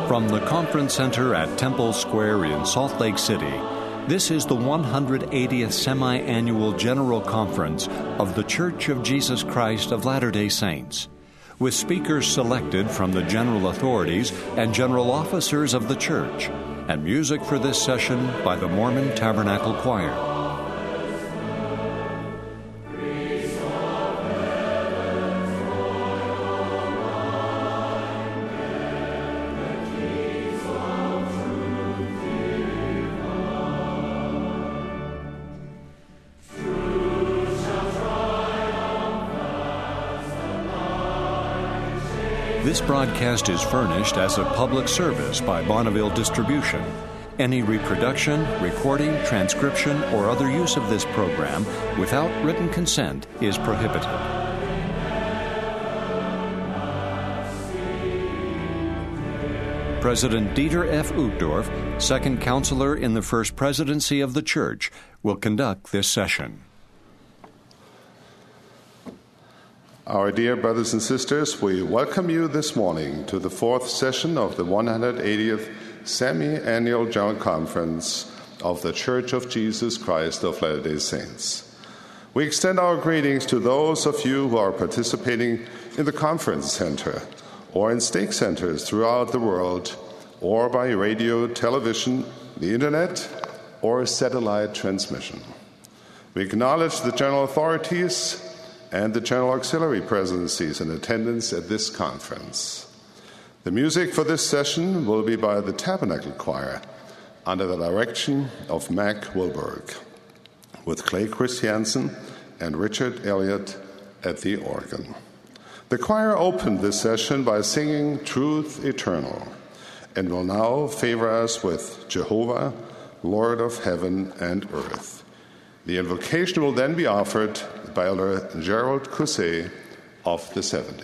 From the Conference Center at Temple Square in Salt Lake City, this is the 180th Semi-Annual General Conference of The Church of Jesus Christ of Latter-day Saints, with speakers selected from the general authorities and general officers of the Church, and music for this session by the Mormon Tabernacle Choir. This broadcast is furnished as a public service by Bonneville Distribution. Any reproduction, recording, transcription, or other use of this program without written consent is prohibited. President Dieter F. Uchtdorf, Second Counselor in the First Presidency of the Church, will conduct this session. Our dear brothers and sisters, we welcome you this morning to the fourth session of the 180th Semi-Annual General Conference of the Church of Jesus Christ of Latter-day Saints. We extend our greetings to those of you who are participating in the Conference Center or in stake centers throughout the world, or by radio, television, the Internet, or satellite transmission. We acknowledge the general authorities and the General Auxiliary Presidencies in attendance at this conference. The music for this session will be by the Tabernacle Choir under the direction of Mac Wilberg, with Clay Christiansen and Richard Elliott at the organ. The choir opened this session by singing Truth Eternal and will now favor us with Jehovah, Lord of Heaven and Earth. The invocation will then be offered by Elder Gerald Cousset of the 70.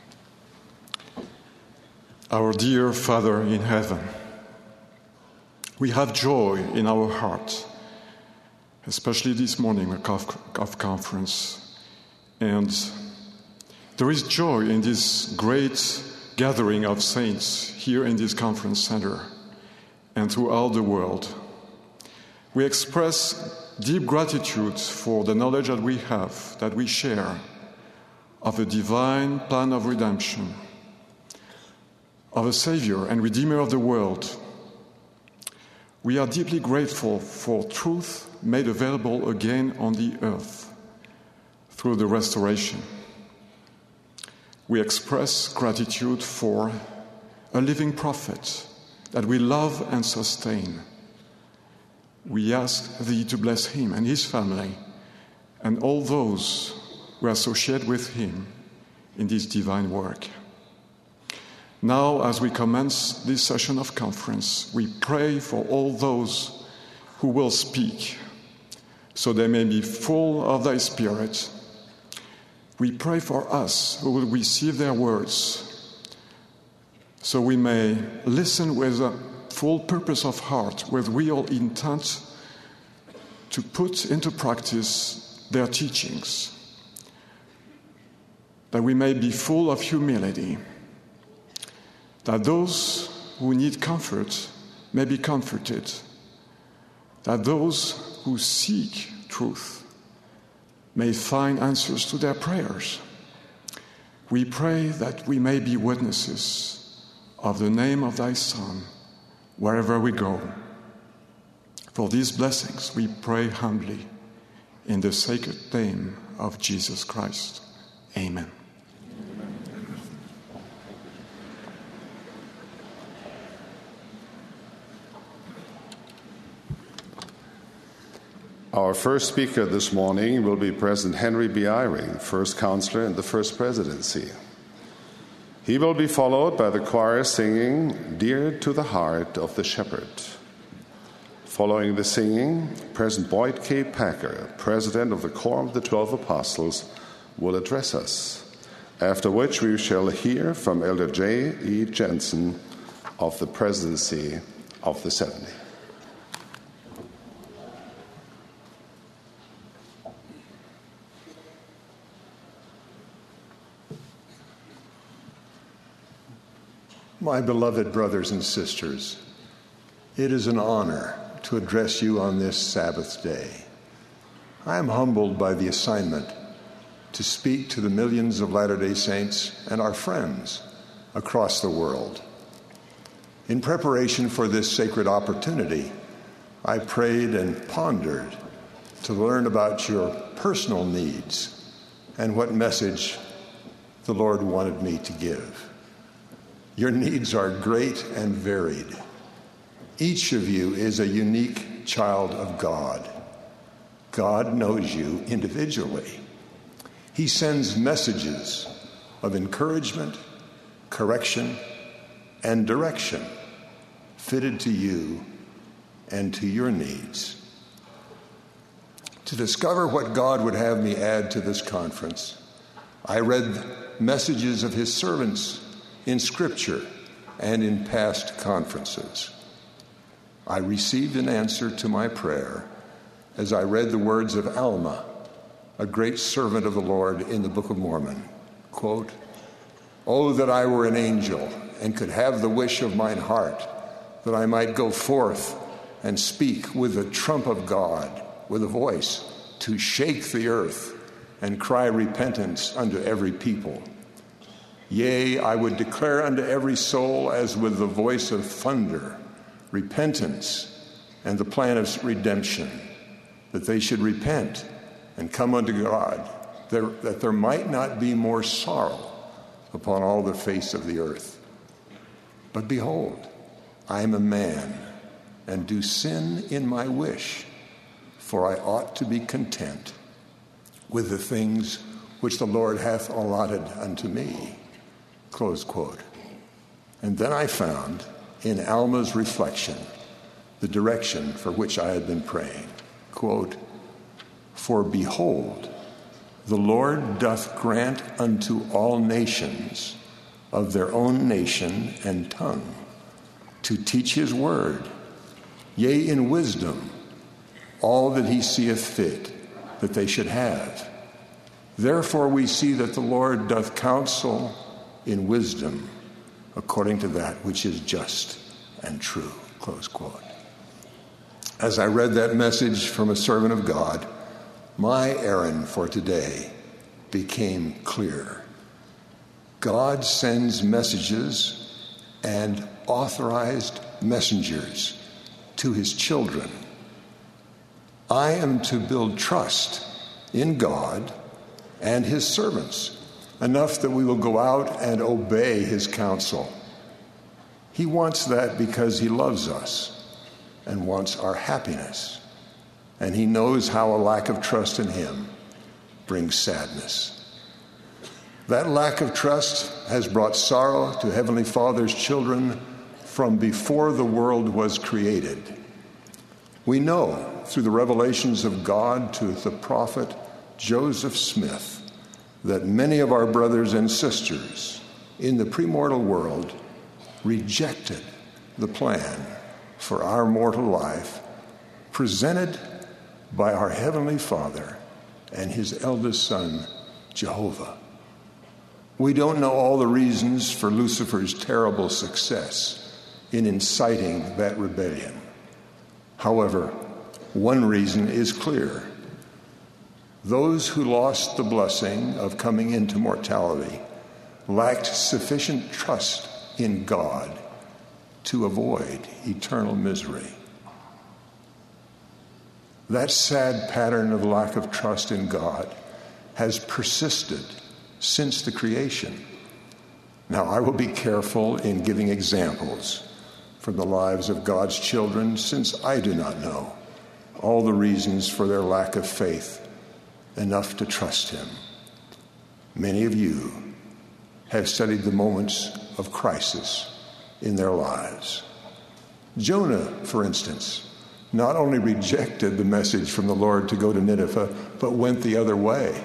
Our dear Father in heaven, We have joy in our heart, especially this morning of conference. And there is joy in this great gathering of saints here in this conference center and throughout the world. We express deep gratitude for the knowledge that we have, that we share, of a divine plan of redemption, of a Savior and Redeemer of the world. We are deeply grateful for truth made available again on the earth through the restoration. We express gratitude for a living prophet that we love and sustain. We ask Thee to bless him and his family and all those who associate with him in this divine work. Now, as we commence this session of conference, we pray for all those who will speak, so they may be full of Thy Spirit. We pray for us who will receive their words, so we may listen with a full purpose of heart, with real intent to put into practice their teachings, that we may be full of humility, that those who need comfort may be comforted, that those who seek truth may find answers to their prayers. We pray that we may be witnesses of the name of Thy Son wherever we go. For these blessings we pray humbly in the sacred name of Jesus Christ. Amen. Our first speaker this morning will be President Henry B. Eyring, First Counselor in the First Presidency. He will be followed by the choir singing "Dear to the Heart of the Shepherd." Following the singing, President Boyd K. Packer, President of the Quorum of the 12 Apostles, will address us, after which we shall hear from Elder J. E. Jensen of the Presidency of the 70. My beloved brothers and sisters, it is an honor to address you on this Sabbath day. I am humbled by the assignment to speak to the millions of Latter-day Saints and our friends across the world. In preparation for this sacred opportunity, I prayed and pondered to learn about your personal needs and what message the Lord wanted me to give. Your needs are great and varied. Each of you is a unique child of God. God knows you individually. He sends messages of encouragement, correction, and direction fitted to you and to your needs. To discover what God would have me add to this conference, I read messages of His servants in Scripture and in past conferences. I received an answer to my prayer as I read the words of Alma, a great servant of the Lord in the Book of Mormon. Quote, "Oh, that I were an angel and could have the wish of mine heart, that I might go forth and speak with the trump of God, with a voice to shake the earth and cry repentance unto every people. Yea, I would declare unto every soul as with the voice of thunder, repentance and the plan of redemption, that they should repent and come unto God, that there might not be more sorrow upon all the face of the earth. But behold, I am a man, and do sin in my wish, for I ought to be content with the things which the Lord hath allotted unto me." Close quote. And then I found in Alma's reflection the direction for which I had been praying. Quote, "For behold, the Lord doth grant unto all nations of their own nation and tongue to teach his word, yea, in wisdom, all that he seeth fit that they should have. Therefore we see that the Lord doth counsel in wisdom according to that which is just and true." Close quote. As I read that message from a servant of God, my errand for today became clear. God sends messages and authorized messengers to his children. I am to build trust in God and his servants enough that we will go out and obey his counsel. He wants that because he loves us and wants our happiness. And he knows how a lack of trust in him brings sadness. That lack of trust has brought sorrow to Heavenly Father's children from before the world was created. We know through the revelations of God to the prophet Joseph Smith that many of our brothers and sisters in the premortal world rejected the plan for our mortal life presented by our Heavenly Father and his eldest son, Jehovah. We don't know all the reasons for Lucifer's terrible success in inciting that rebellion. However, one reason is clear. Those who lost the blessing of coming into mortality lacked sufficient trust in God to avoid eternal misery. That sad pattern of lack of trust in God has persisted since the creation. Now, I will be careful in giving examples from the lives of God's children, since I do not know all the reasons for their lack of faith enough to trust him. Many of you have studied the moments of crisis in their lives. Jonah, for instance, not only rejected the message from the Lord to go to Nineveh, but went the other way.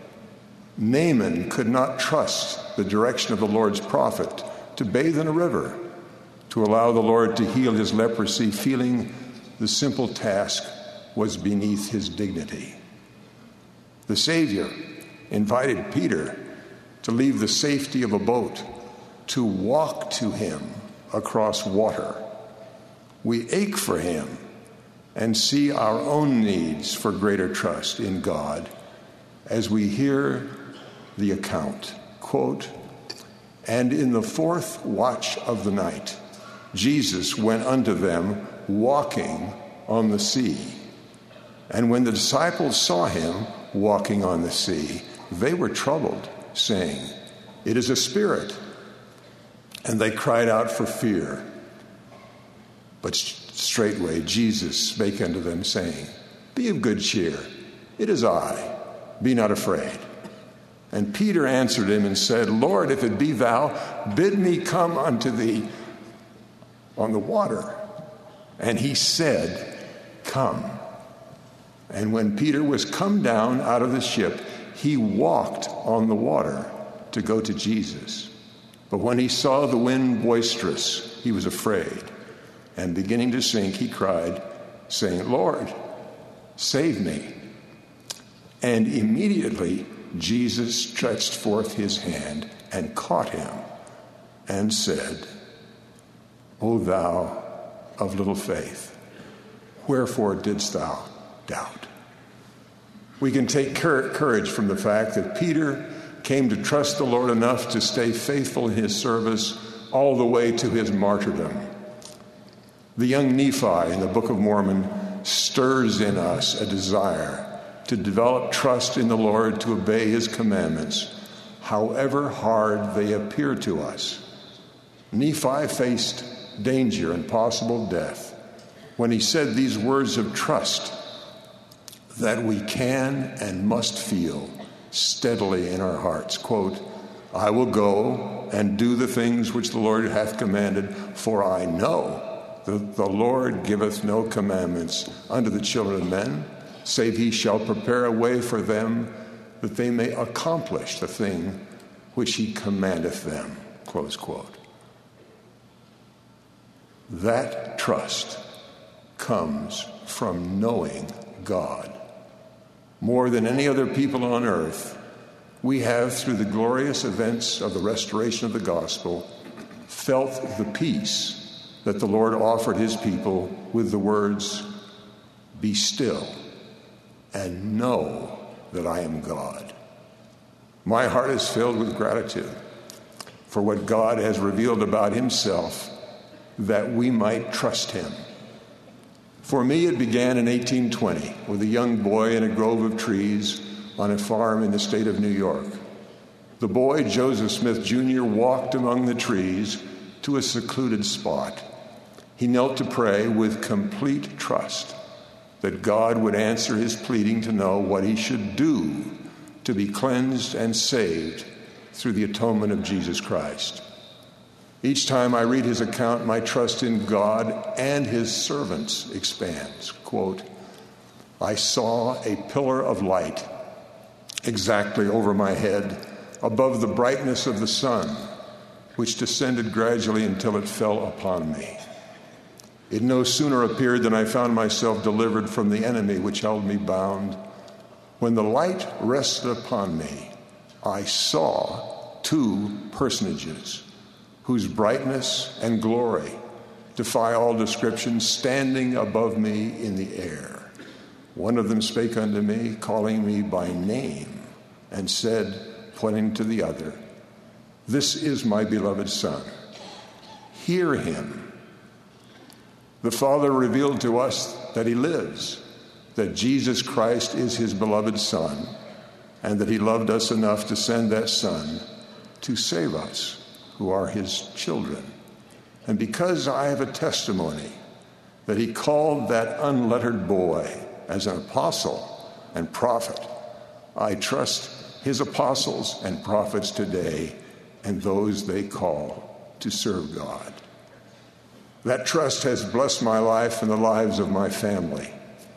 Naaman could not trust the direction of the Lord's prophet to bathe in a river, to allow the Lord to heal his leprosy, feeling the simple task was beneath his dignity. The Savior invited Peter to leave the safety of a boat to walk to him across water. We ache for him and see our own needs for greater trust in God as we hear the account. Quote, "And in the fourth watch of the night, Jesus went unto them walking on the sea. And when the disciples saw him walking on the sea, they were troubled, saying, 'It is a spirit.' And they cried out for fear. But straightway Jesus spake unto them, saying, 'Be of good cheer, it is I, be not afraid.' And Peter answered him and said, 'Lord, if it be thou, bid me come unto thee on the water.' And he said, 'Come.' And when Peter was come down out of the ship, he walked on the water to go to Jesus. But when he saw the wind boisterous, he was afraid. And beginning to sink, he cried, saying, 'Lord, save me.' And immediately Jesus stretched forth his hand and caught him and said, 'O thou of little faith, wherefore didst thou doubt?'" We can take courage from the fact that Peter came to trust the Lord enough to stay faithful in his service all the way to his martyrdom. The young Nephi in the Book of Mormon stirs in us a desire to develop trust in the Lord, to obey his commandments, however hard they appear to us. Nephi faced danger and possible death when he said these words of trust that we can and must feel steadily in our hearts. Quote, "I will go and do the things which the Lord hath commanded, for I know that the Lord giveth no commandments unto the children of men, save he shall prepare a way for them that they may accomplish the thing which he commandeth them." Close quote. That trust comes from knowing God. More than any other people on earth, we have, through the glorious events of the restoration of the gospel, felt the peace that the Lord offered his people with the words, "Be still and know that I am God." My heart is filled with gratitude for what God has revealed about himself, that we might trust him. For me, it began in 1820 with a young boy in a grove of trees on a farm in the state of New York. The boy, Joseph Smith Jr., walked among the trees to a secluded spot. He knelt to pray with complete trust that God would answer his pleading to know what he should do to be cleansed and saved through the atonement of Jesus Christ. Each time I read his account, my trust in God and his servants expands. Quote, "I saw a pillar of light exactly over my head, above the brightness of the sun, which descended gradually until it fell upon me. It no sooner appeared than I found myself delivered from the enemy which held me bound. When the light rested upon me, I saw two personages whose brightness and glory defy all description, standing above me in the air. One of them spake unto me, calling me by name, and said, pointing to the other, This is my beloved Son. Hear him." The Father revealed to us that he lives, that Jesus Christ is his beloved Son, and that he loved us enough to send that Son to save us, who are his children. And because I have a testimony that he called that unlettered boy as an apostle and prophet, I trust his apostles and prophets today and those they call to serve God. That trust has blessed my life and the lives of my family.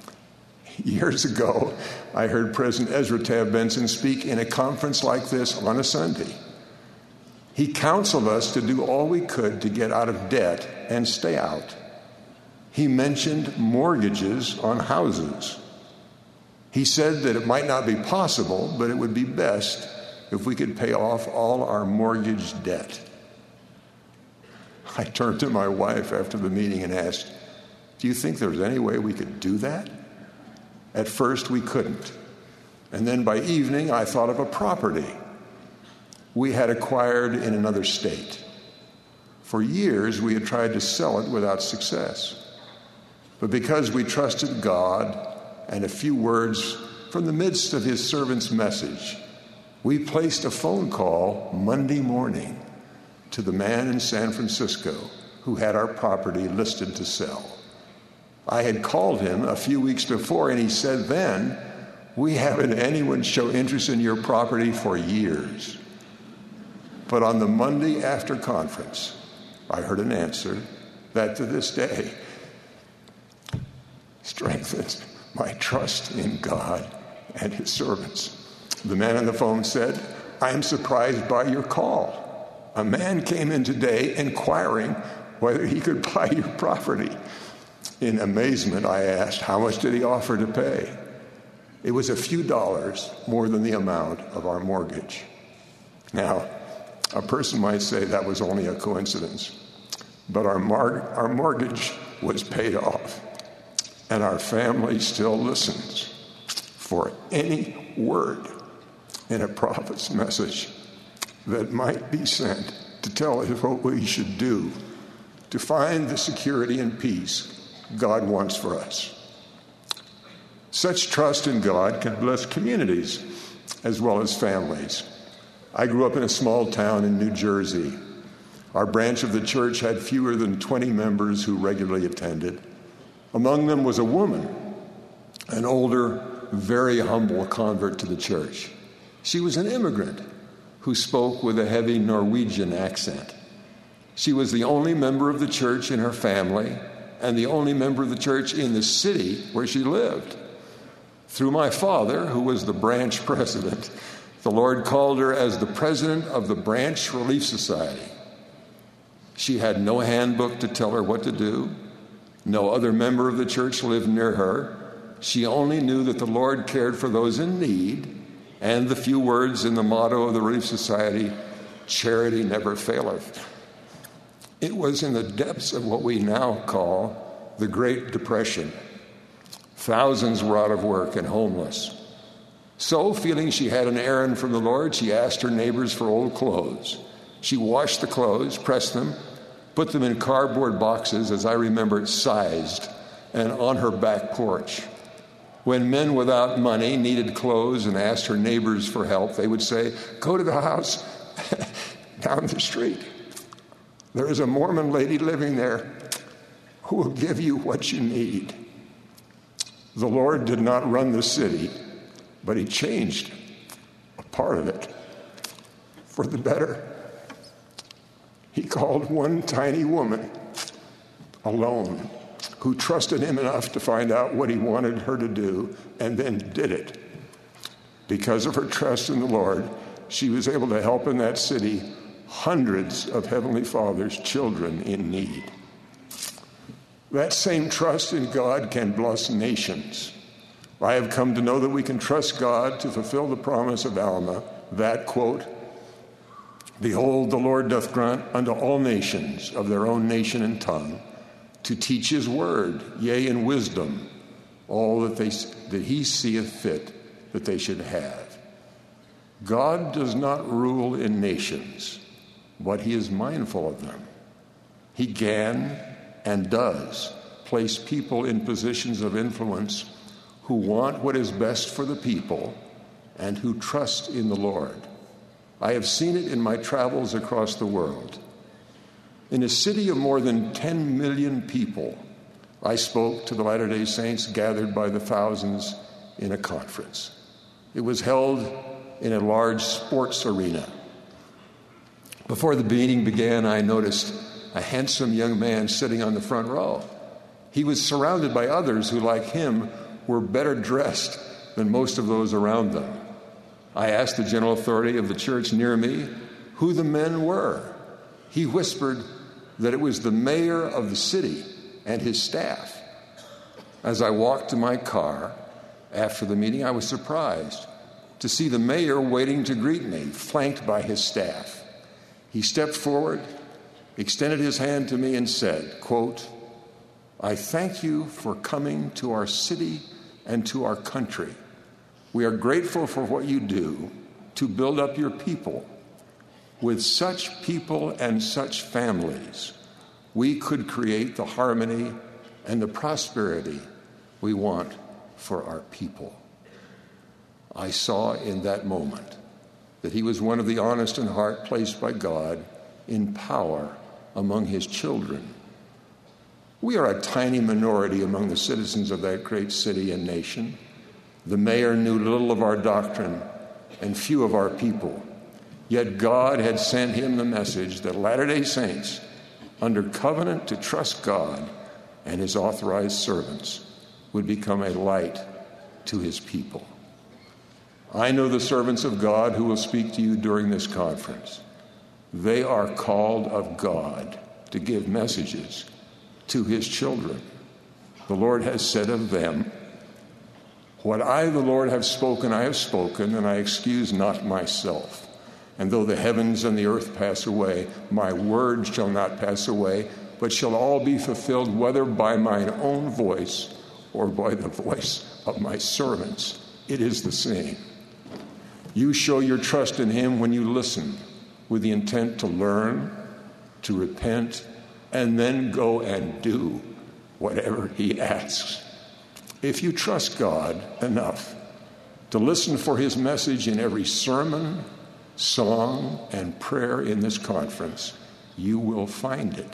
Years ago, I heard President Ezra Taft Benson speak in a conference like this on a Sunday. He counseled us to do all we could to get out of debt and stay out. He mentioned mortgages on houses. He said that it might not be possible, but it would be best if we could pay off all our mortgage debt. I turned to my wife after the meeting and asked, "Do you think there's any way we could do that?" At first, we couldn't. And then by evening, I thought of a property we had acquired in another state. For years, we had tried to sell it without success. But because we trusted God and a few words from the midst of his servant's message, we placed a phone call Monday morning to the man in San Francisco who had our property listed to sell. I had called him a few weeks before, and he said then, "We haven't had anyone show interest in your property for years." But on the Monday after conference, I heard an answer that to this day strengthens my trust in God and his servants. The man on the phone said, "I am surprised by your call. A man came in today inquiring whether he could buy your property." In amazement, I asked, "How much did he offer to pay?" It was a few dollars more than the amount of our mortgage. Now, a person might say that was only a coincidence, but our mortgage was paid off, and our family still listens for any word in a prophet's message that might be sent to tell us what we should do to find the security and peace God wants for us. Such trust in God can bless communities as well as families. I grew up in a small town in New Jersey. Our branch of the church had fewer than 20 members who regularly attended. Among them was a woman, an older, very humble convert to the church. She was an immigrant who spoke with a heavy Norwegian accent. She was the only member of the church in her family and the only member of the church in the city where she lived. Through my father, who was the branch president, the Lord called her as the president of the Branch Relief Society. She had no handbook to tell her what to do, No other member of the church lived near her. She only knew that the Lord cared for those in need, and the few words in the motto of the Relief Society, charity never faileth. It was in the depths of what we now call the Great Depression. Thousands were out of work and homeless. So, feeling she had an errand from the Lord, she asked her neighbors for old clothes. She washed the clothes, pressed them, put them in cardboard boxes, as I remember it, sized, and on her back porch. When men without money needed clothes and asked her neighbors for help, they would say, "Go to the house down the street. There is a Mormon lady living there who will give you what you need." The Lord did not run the city, but he changed a part of it for the better. He called one tiny woman alone who trusted him enough to find out what he wanted her to do and then did it. Because of her trust in the Lord, she was able to help in that city hundreds of Heavenly Father's children in need. That same trust in God can bless nations. I have come to know that we can trust God to fulfill the promise of Alma, that, quote, "Behold, the Lord doth grant unto all nations of their own nation and tongue to teach his word, yea, in wisdom, all that he seeth fit that they should have." God does not rule in nations, but he is mindful of them. He can and does place people in positions of influence who want what is best for the people and who trust in the Lord. I have seen it in my travels across the world. In a city of more than 10 million people, I spoke to the Latter-day Saints gathered by the thousands in a conference. It was held in a large sports arena. Before the meeting began, I noticed a handsome young man sitting on the front row. He was surrounded by others who, like him, were better dressed than most of those around them. I asked the general authority of the church near me who the men were. He whispered that it was the mayor of the city and his staff. As I walked to my car after the meeting, I was surprised to see the mayor waiting to greet me, flanked by his staff. He stepped forward, extended his hand to me, and said, quote, "I thank you for coming to our city and to our country. We are grateful for what you do to build up your people. With such people and such families, we could create the harmony and the prosperity we want for our people." I saw in that moment that he was one of the honest in heart placed by God in power among his children. We are a tiny minority among the citizens of that great city and nation. The mayor knew little of our doctrine and few of our people. Yet God had sent him the message that Latter-day Saints, under covenant to trust God and his authorized servants, would become a light to his people. I know the servants of God who will speak to you during this conference. They are called of God to give messages to his children. The Lord has said of them, "What I, the Lord, have spoken, I have spoken, and I excuse not myself. And though the heavens and the earth pass away, my word shall not pass away, but shall all be fulfilled, whether by mine own voice or by the voice of my servants. It is the same." You show your trust in him when you listen with the intent to learn, to repent, and then go and do whatever he asks. If you trust God enough to listen for his message in every sermon, song, and prayer in this conference, you will find it.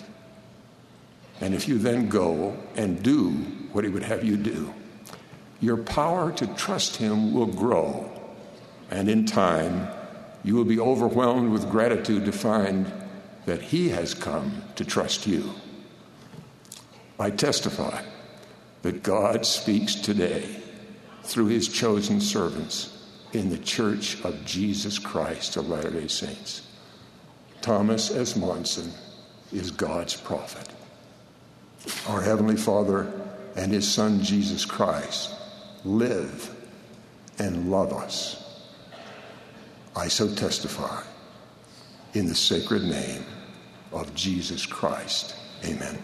And if you then go and do what he would have you do, your power to trust him will grow. And in time, you will be overwhelmed with gratitude to find that he has come to trust you. I testify that God speaks today through his chosen servants in the Church of Jesus Christ of Latter-day Saints. Thomas S. Monson is God's prophet. our Heavenly Father and His Son, Jesus Christ, live and love us. I so testify in the sacred name of Jesus Christ. Amen.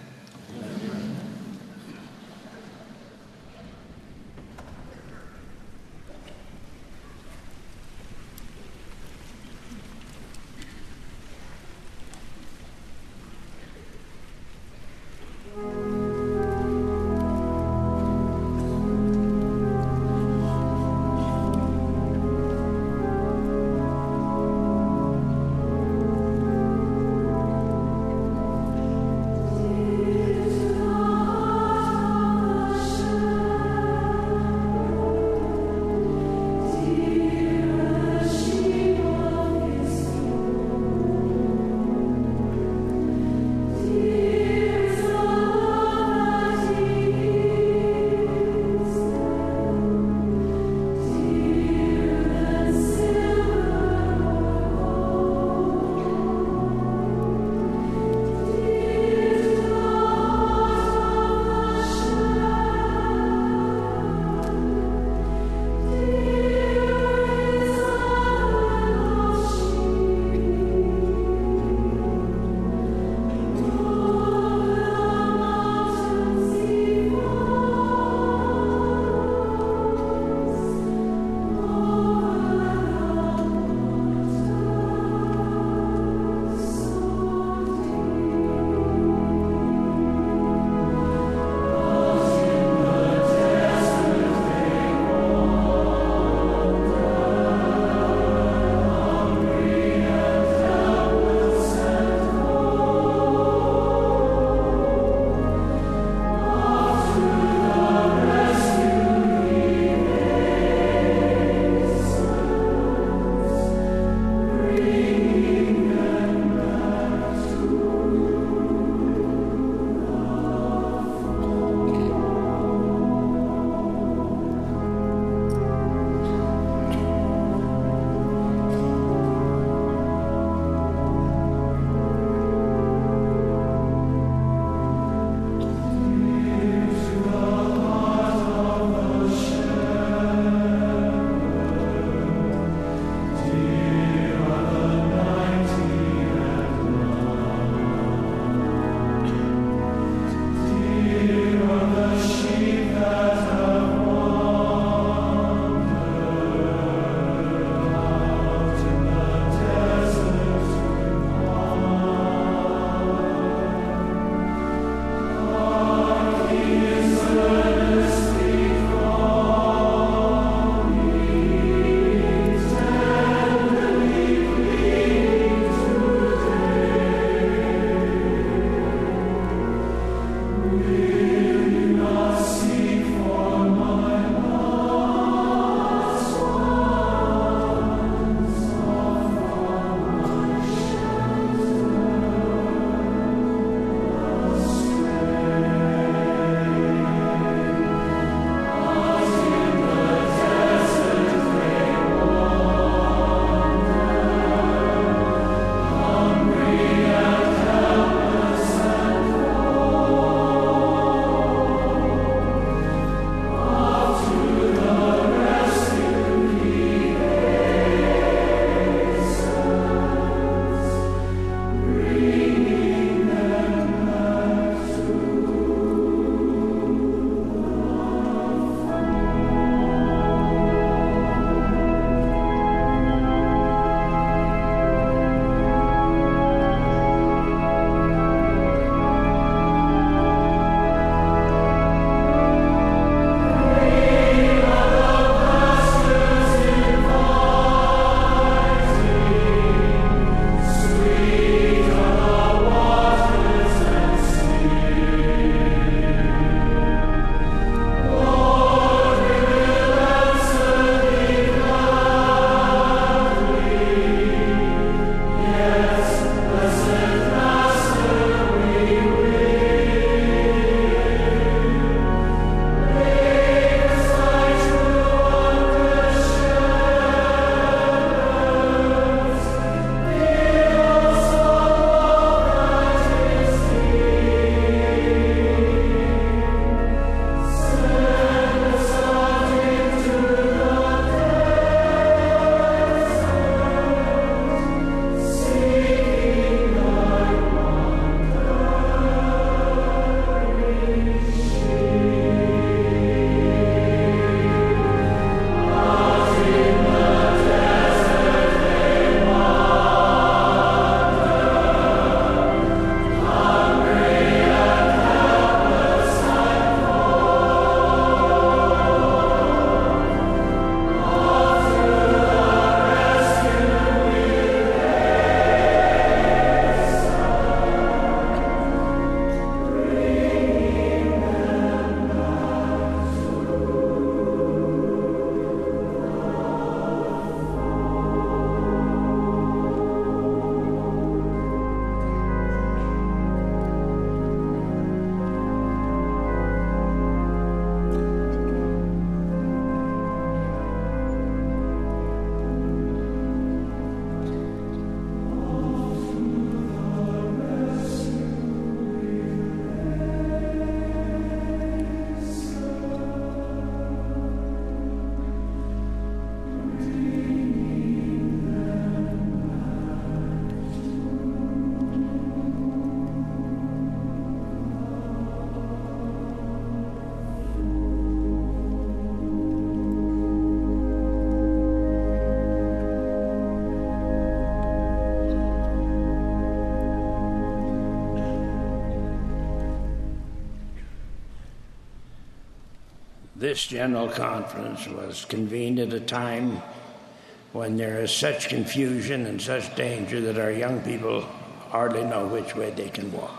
This General Conference was convened at a time when there is such confusion and such danger that our young people hardly know which way they can walk.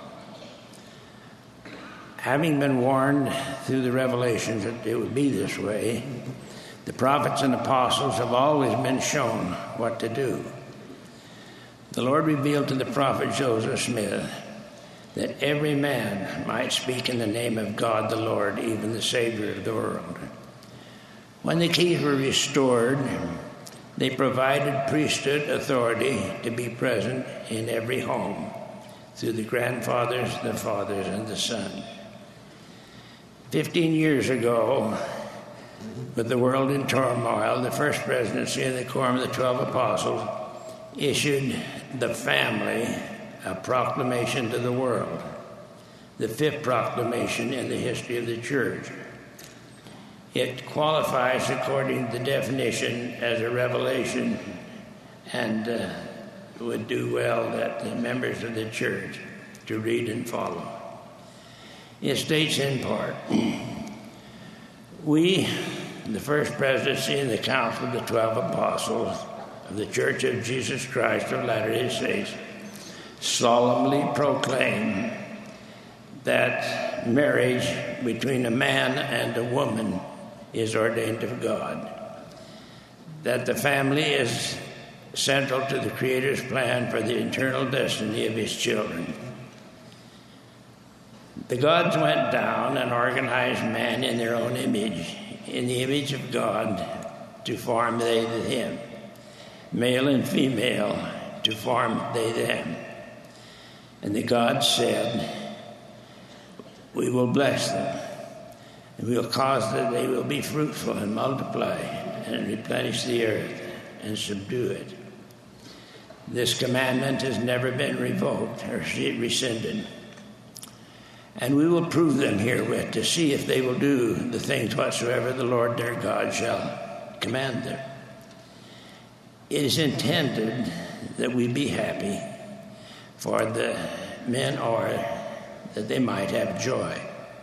Having been warned through the revelations that it would be this way, the prophets and apostles have always been shown what to do. The Lord revealed to the prophet Joseph Smith that every man might speak in the name of God the Lord, even the Savior of the world. When the keys were restored, they provided priesthood authority to be present in every home through the grandfathers, the fathers, and the sons. 15 years ago, with the world in turmoil, the first presidency of the Quorum of the 12 Apostles issued the family a proclamation to the world, the fifth proclamation in the history of the church. It qualifies according to the definition as a revelation and would do well that the members of the church to read and follow. It states in part, we, the first presidency and the council of the 12 apostles of the Church of Jesus Christ of Latter-day Saints, solemnly proclaim that marriage between a man and a woman is ordained of God, that the family is central to the Creator's plan for the eternal destiny of His children. The gods went down and organized man in their own image, in the image of God, to form they him, male and female, to form they them. And the gods said, we will bless them, and we will cause that they will be fruitful and multiply and replenish the earth and subdue it. This commandment has never been revoked or rescinded. And we will prove them herewith to see if they will do the things whatsoever the Lord their God shall command them. It is intended that we be happy, for the men are that they might have joy.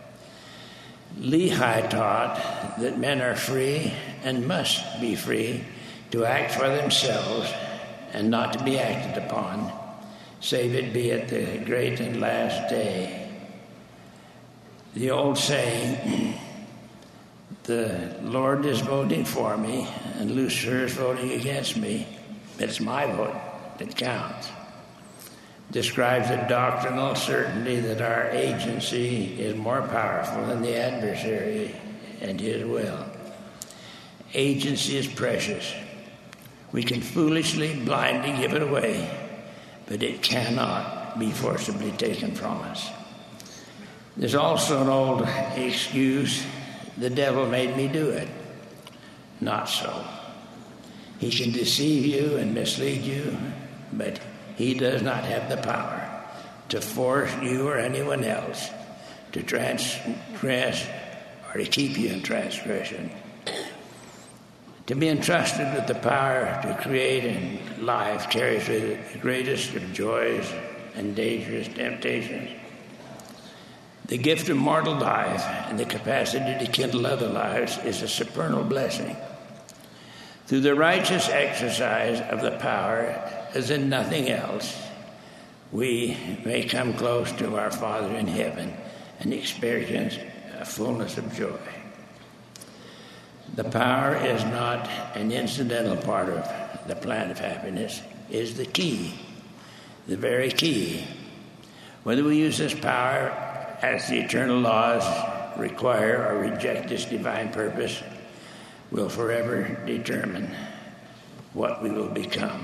Lehi taught that men are free and must be free to act for themselves and not to be acted upon, save it be at the great and last day. The old saying, the Lord is voting for me and Lucifer is voting against me, it's my vote that counts, describes a doctrinal certainty that our agency is more powerful than the adversary and his will. Agency is precious. We can foolishly, blindly give it away, but it cannot be forcibly taken from us. There's also an old excuse, the devil made me do it. Not so. He can deceive you and mislead you, but he does not have the power to force you or anyone else to transgress or to keep you in transgression. To be entrusted with the power to create and life carries with it the greatest of joys and dangerous temptations. The gift of mortal life and the capacity to kindle other lives is a supernal blessing. Through the righteous exercise of the power, as in nothing else, we may come close to our Father in heaven and experience a fullness of joy. The power is not an incidental part of the plan of happiness, it is the key, the very key. Whether we use this power as the eternal laws require or reject this divine purpose will forever determine what we will become.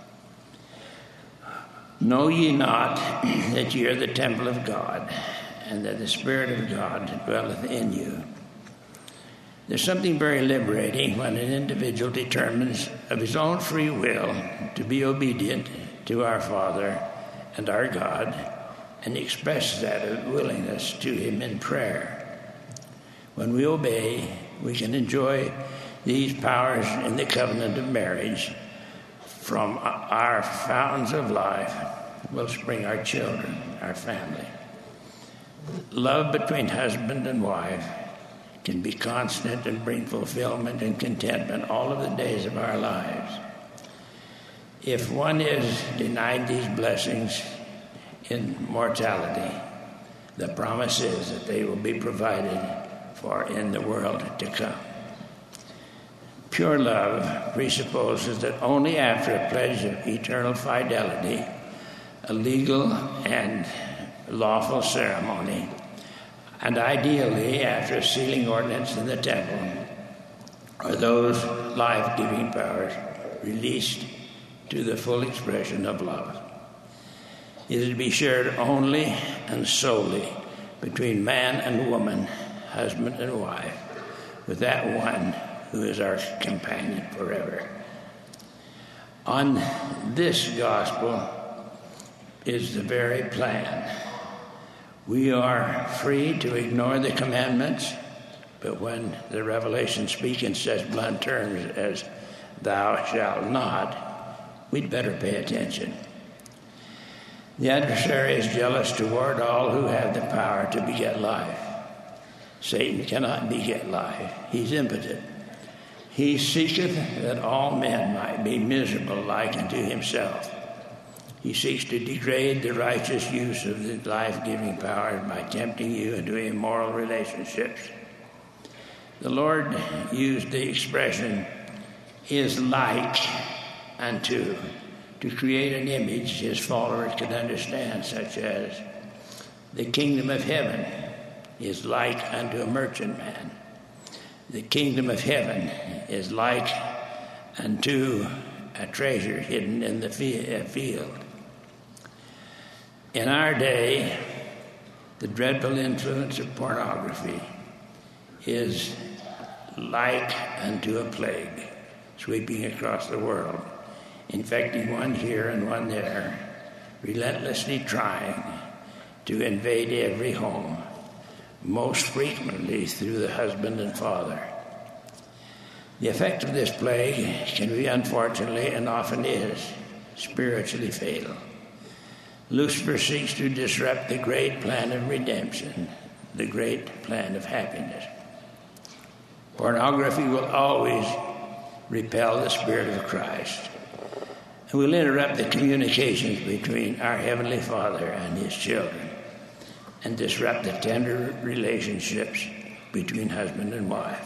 Know ye not that ye are the temple of God, and that the Spirit of God dwelleth in you? There's something very liberating when an individual determines of his own free will to be obedient to our Father and our God, and expresses that willingness to Him in prayer. When we obey, we can enjoy these powers in the covenant of marriage. From our fountains of life will spring our children, our family. Love between husband and wife can be constant and bring fulfillment and contentment all of the days of our lives. If one is denied these blessings in mortality, the promise is that they will be provided for in the world to come. Pure love presupposes that only after a pledge of eternal fidelity, a legal and lawful ceremony, and ideally after a sealing ordinance in the temple, are those life-giving powers released to the full expression of love. It is to be shared only and solely between man and woman, husband and wife, with that one who is our companion forever. On this gospel is the very plan. We are free to ignore the commandments, but when the Revelation speaks in such blunt terms as "thou shalt not," we'd better pay attention. The adversary is jealous toward all who have the power to beget life. Satan cannot beget life. He's impotent. He seeketh that all men might be miserable like unto himself. He seeks to degrade the righteous use of the life-giving power by tempting you into immoral relationships. The Lord used the expression, is like unto, to create an image his followers could understand, such as the kingdom of heaven is like unto a merchantman. The kingdom of heaven is like unto a treasure hidden in the field. In our day, the dreadful influence of pornography is like unto a plague sweeping across the world, infecting one here and one there, relentlessly trying to invade every home, most frequently through the husband and father. The effect of this plague can be, unfortunately, and often is, spiritually fatal. Lucifer seeks to disrupt the great plan of redemption, the great plan of happiness. Pornography will always repel the Spirit of Christ and will interrupt the communications between our Heavenly Father and His children and disrupt the tender relationships between husband and wife.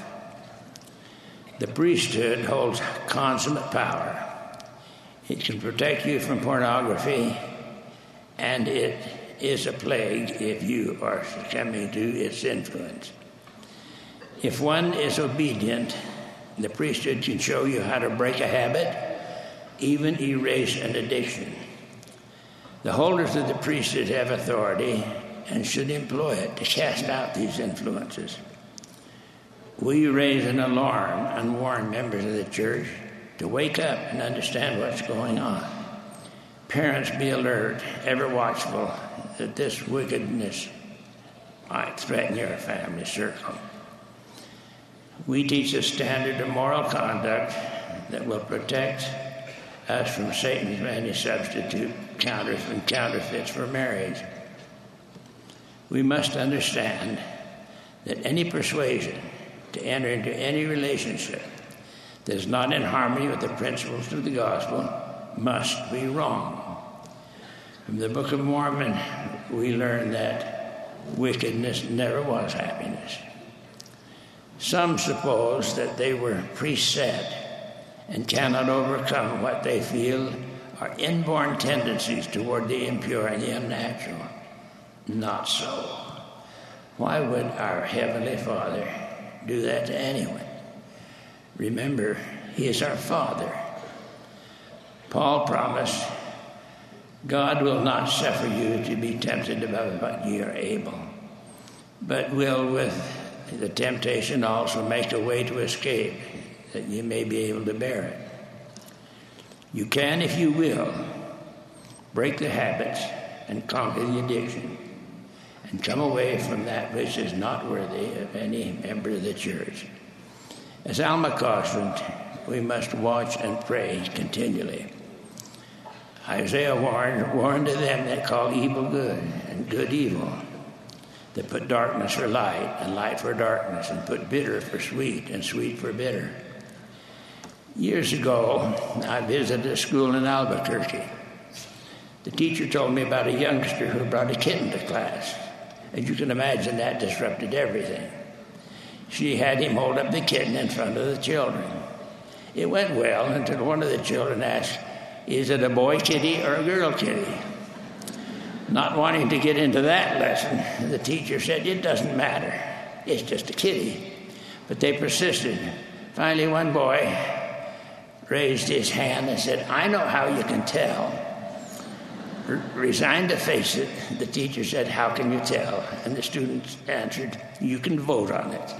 The priesthood holds consummate power. It can protect you from pornography, and it is a plague if you are succumbing to its influence. If one is obedient, the priesthood can show you how to break a habit, even erase an addiction. The holders of the priesthood have authority and should employ it to cast out these influences. We raise an alarm and warn members of the church to wake up and understand what's going on. Parents, be alert, ever watchful that this wickedness might threaten your family circle. We teach a standard of moral conduct that will protect us from Satan's many substitute counterfeits for marriage. We must understand that any persuasion to enter into any relationship that is not in harmony with the principles of the gospel must be wrong. From the Book of Mormon, we learn that wickedness never was happiness. Some suppose that they were preset and cannot overcome what they feel are inborn tendencies toward the impure and the unnatural. Not so. Why would our Heavenly Father do that to anyone? Remember, He is our Father. Paul promised, God will not suffer you to be tempted above what ye are able, but will with the temptation also make a way to escape, that you may be able to bear it. You can, if you will, break the habits and conquer the addiction and come away from that which is not worthy of any member of the church. As Alma cautioned, we must watch and pray continually. Isaiah warned to them that call evil good and good evil. that put darkness for light and light for darkness, and put bitter for sweet and sweet for bitter. Years ago, I visited a school in Albuquerque. The teacher told me about a youngster who brought a kitten to class. As you can imagine, that disrupted everything. She had him hold up the kitten in front of the children. It went well until one of the children asked, "Is it a boy kitty or a girl kitty?" Not wanting to get into that lesson, the teacher said, "It doesn't matter. It's just a kitty." But they persisted. Finally, one boy raised his hand and said, "I know how you can tell." Resigned to face it, the teacher said, "How can you tell?" And the students answered, "You can vote on it."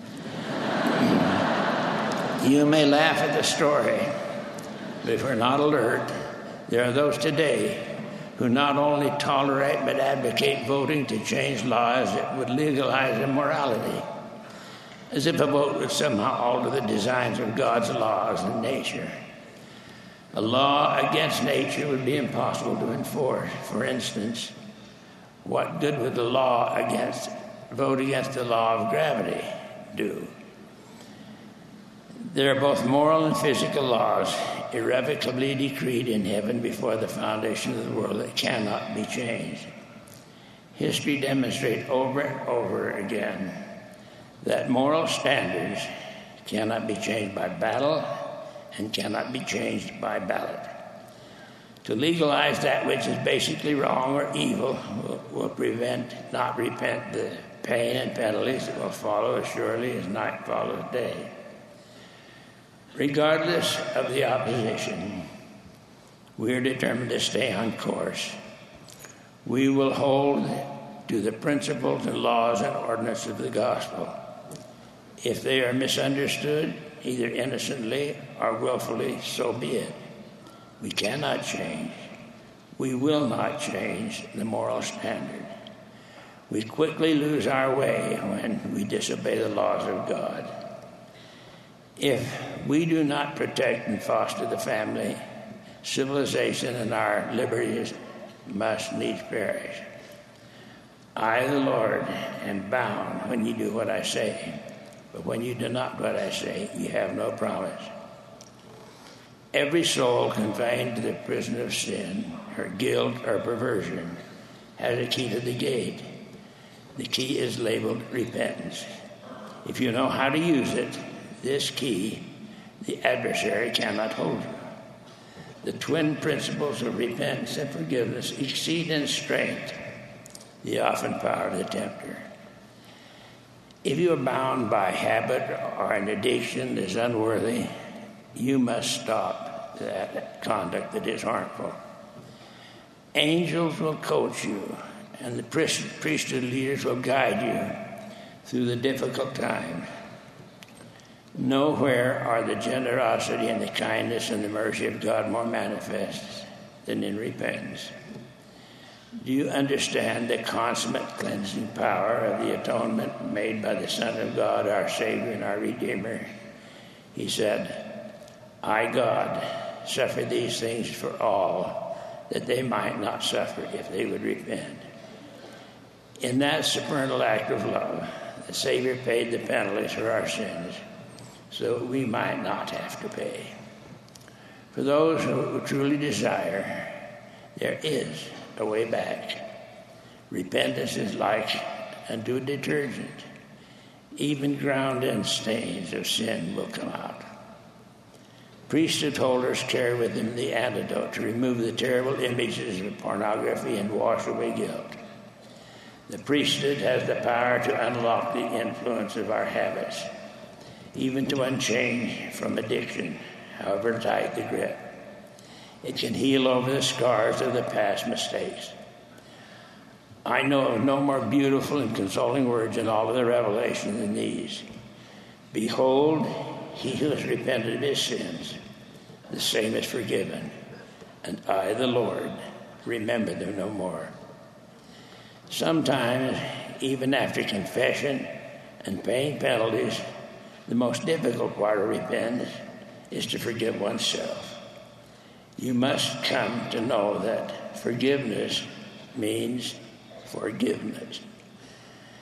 You may laugh at the story, but if we're not alert, there are those today who not only tolerate but advocate voting to change laws that would legalize immorality, as if a vote would somehow alter the designs of God's laws and nature. A law against nature would be impossible to enforce. For instance, what good would the vote against the law of gravity do? There are both moral and physical laws irrevocably decreed in heaven before the foundation of the world that cannot be changed. History demonstrates over and over again that moral standards cannot be changed by battle and cannot be changed by ballot. To legalize that which is basically wrong or evil will not repent the pain and penalties that will follow as surely as night follows day. Regardless of the opposition, we are determined to stay on course. We will hold to the principles and laws and ordinances of the gospel. If they are misunderstood, either innocently or willfully, so be it. We cannot change. We will not change the moral standard. We quickly lose our way when we disobey the laws of God. If we do not protect and foster the family, civilization and our liberties must needs perish. I, the Lord, am bound when you do what I say, but when you do not what I say, you have no promise. Every soul confined to the prison of sin, or guilt, or perversion, has a key to the gate. The key is labeled repentance. If you know how to use it, this key, the adversary cannot hold you. The twin principles of repentance and forgiveness exceed in strength the often power of the tempter. If you are bound by habit or an addiction that is unworthy, you must stop that conduct that is harmful. Angels will coach you, and the priesthood leaders will guide you through the difficult times. Nowhere are the generosity and the kindness and the mercy of God more manifest than in repentance. Do you understand the consummate cleansing power of the atonement made by the Son of God, our Savior and our Redeemer? He said, "I, God, suffer these things for all, that they might not suffer if they would repent." In that supernal act of love, the Savior paid the penalties for our sins, so we might not have to pay. For those who truly desire, there is a way back. Repentance is like unto a detergent. Even ground in stains of sin will come out. Priesthood holders carry with them the antidote to remove the terrible images of pornography and wash away guilt. The priesthood has the power to unlock the influence of our habits, even to unchange from addiction, however tight the grip. It can heal over the scars of the past mistakes. I know of no more beautiful and consoling words in all of the Revelation than these. Behold, he who has repented of his sins, the same is forgiven, and I, the Lord, remember them no more. Sometimes, even after confession and paying penalties, the most difficult part of repentance is to forgive oneself. You must come to know that forgiveness means forgiveness.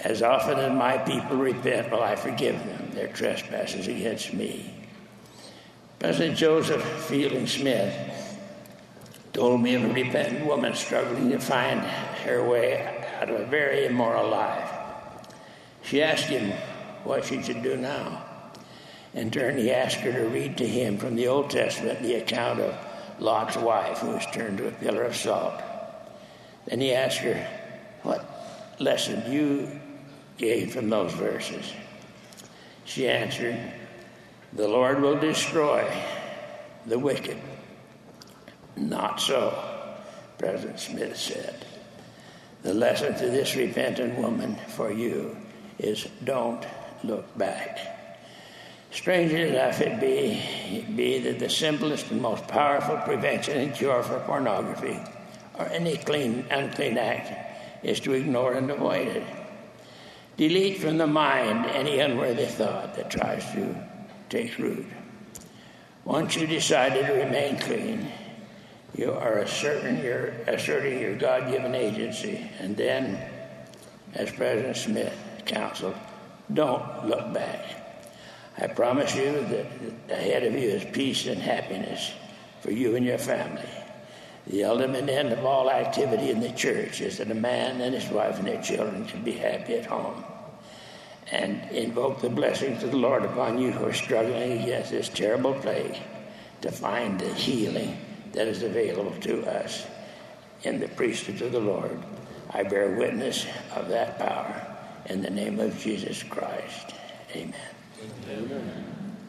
As often as my people repent, will I forgive them their trespasses against me. President Joseph Fielding Smith told me of a repentant woman struggling to find her way out of a very immoral life. She asked him what she should do now. In turn, he asked her to read to him from the Old Testament the account of Lot's wife, who was turned to a pillar of salt. Then he asked her, what lesson you gave from those verses? She answered, the Lord will destroy the wicked. Not so, President Smith said. The lesson to this repentant woman for you is don't look back. Strangely enough, it be that the simplest and most powerful prevention and cure for pornography or any unclean act is to ignore and avoid it. Delete from the mind any unworthy thought that tries to take root. Once you decided to remain clean, you are asserting your God-given agency. And then, as President Smith counseled, don't look back. I promise you that ahead of you is peace and happiness for you and your family. The ultimate end of all activity in the church is that a man and his wife and their children can be happy at home. And invoke the blessings of the Lord upon you who are struggling against this terrible plague to find the healing that is available to us in the priesthood of the Lord. I bear witness of that power in the name of Jesus Christ. Amen. Amen.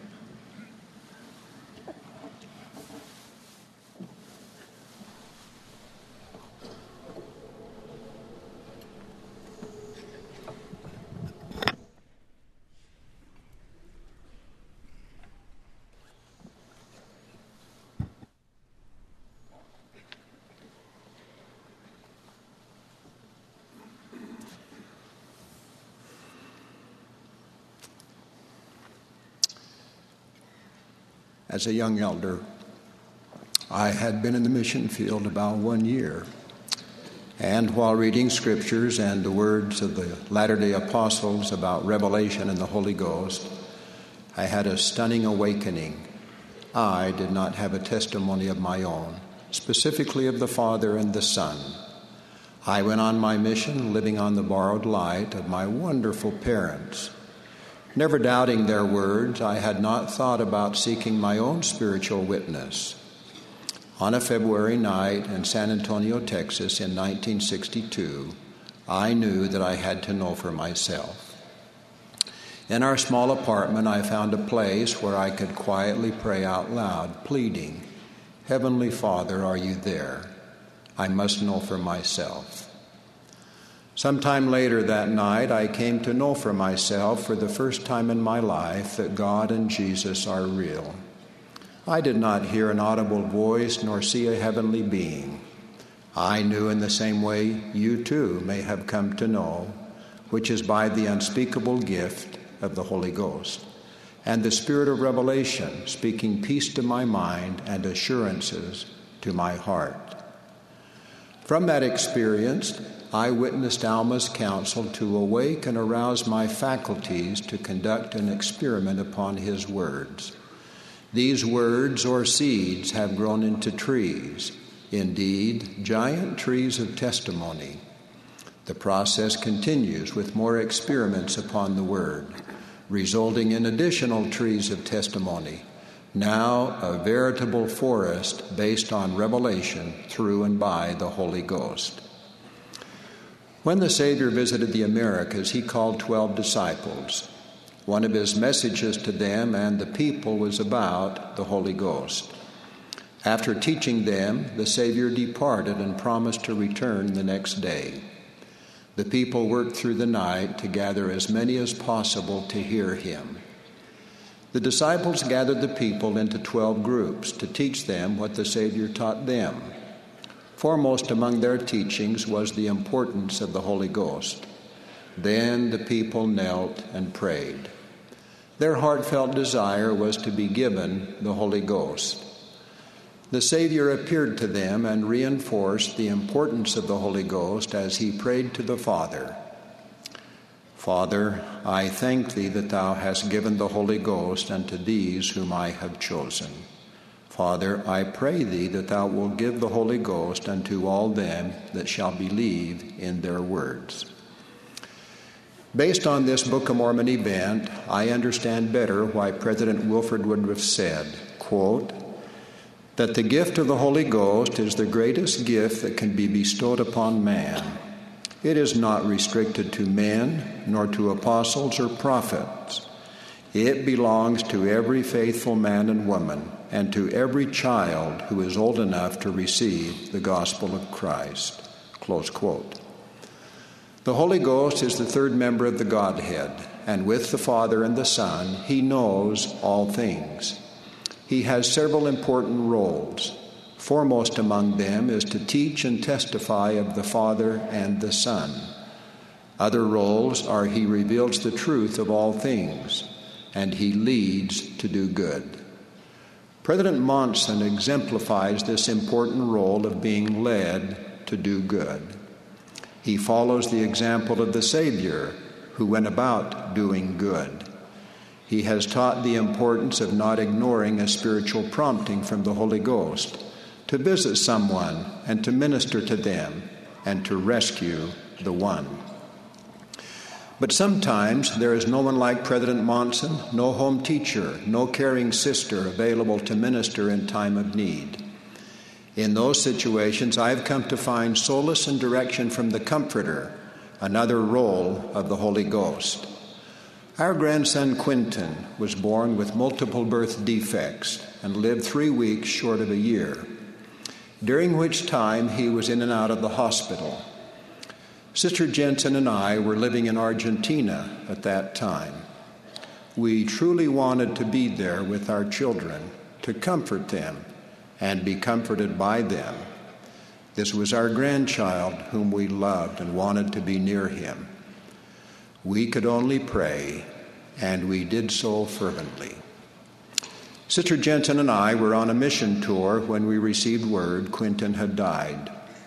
As a young elder, I had been in the mission field about 1 year. And while reading scriptures and the words of the Latter-day Apostles about revelation and the Holy Ghost, I had a stunning awakening. I did not have a testimony of my own, specifically of the Father and the Son. I went on my mission living on the borrowed light of my wonderful parents. Never doubting their words, I had not thought about seeking my own spiritual witness. On a February night in San Antonio, Texas in 1962, I knew that I had to know for myself. In our small apartment, I found a place where I could quietly pray out loud, pleading, "Heavenly Father, are you there? I must know for myself." Sometime later that night, I came to know for myself for the first time in my life that God and Jesus are real. I did not hear an audible voice nor see a heavenly being. I knew in the same way you too may have come to know, which is by the unspeakable gift of the Holy Ghost and the Spirit of revelation speaking peace to my mind and assurances to my heart. From that experience, I witnessed Alma's counsel to awake and arouse my faculties to conduct an experiment upon his words. These words or seeds have grown into trees, indeed, giant trees of testimony. The process continues with more experiments upon the word, resulting in additional trees of testimony, now a veritable forest based on revelation through and by the Holy Ghost. When the Savior visited the Americas, he called 12 disciples. One of his messages to them and the people was about the Holy Ghost. After teaching them, the Savior departed and promised to return the next day. The people worked through the night to gather as many as possible to hear him. The disciples gathered the people into 12 groups to teach them what the Savior taught them. Foremost among their teachings was the importance of the Holy Ghost. Then the people knelt and prayed. Their heartfelt desire was to be given the Holy Ghost. The Savior appeared to them and reinforced the importance of the Holy Ghost as he prayed to the Father. Father, I thank thee that thou hast given the Holy Ghost unto these whom I have chosen. Father, I pray thee that thou wilt give the Holy Ghost unto all them that shall believe in their words. Based on this Book of Mormon event, I understand better why President Wilford Woodruff said, quote, that the gift of the Holy Ghost is the greatest gift that can be bestowed upon man. It is not restricted to men, nor to apostles or prophets. It belongs to every faithful man and woman, and to every child who is old enough to receive the gospel of Christ. Close quote. The Holy Ghost is the third member of the Godhead, and with the Father and the Son, he knows all things. He has several important roles. Foremost among them is to teach and testify of the Father and the Son. Other roles are he reveals the truth of all things, and he leads to do good. President Monson exemplifies this important role of being led to do good. He follows the example of the Savior, who went about doing good. He has taught the importance of not ignoring a spiritual prompting from the Holy Ghost, to visit someone and to minister to them and to rescue the one. But sometimes there is no one like President Monson, no home teacher, no caring sister available to minister in time of need. In those situations, I have come to find solace and direction from the Comforter, another role of the Holy Ghost. Our grandson Quentin was born with multiple birth defects and lived 3 weeks short of a year, during which time he was in and out of the hospital. Sister Jensen and I were living in Argentina at that time. We truly wanted to be there with our children, to comfort them and be comforted by them. This was our grandchild whom we loved and wanted to be near him. We could only pray, and we did so fervently. Sister Jensen and I were on a mission tour when we received word Quentin had died.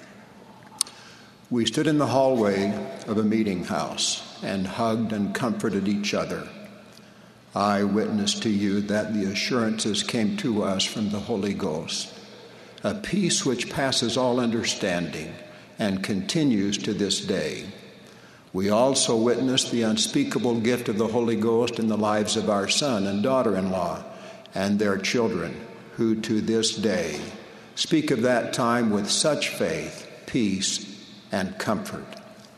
We stood in the hallway of a meeting house and hugged and comforted each other. I witness to you that the assurances came to us from the Holy Ghost, a peace which passes all understanding and continues to this day. We also witnessed the unspeakable gift of the Holy Ghost in the lives of our son and daughter-in-law and their children, who to this day speak of that time with such faith, peace, and comfort.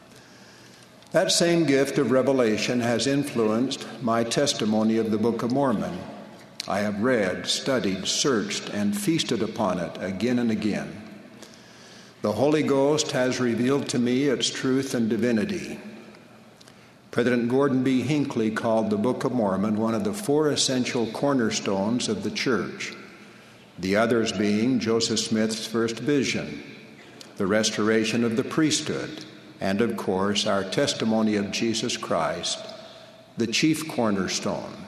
That same gift of revelation has influenced my testimony of the Book of Mormon. I have read, studied, searched, and feasted upon it again and again. The Holy Ghost has revealed to me its truth and divinity. President Gordon B. Hinckley called the Book of Mormon one of the 4 essential cornerstones of the church, the others being Joseph Smith's first vision, the restoration of the priesthood, and of course our testimony of Jesus Christ, the chief cornerstone.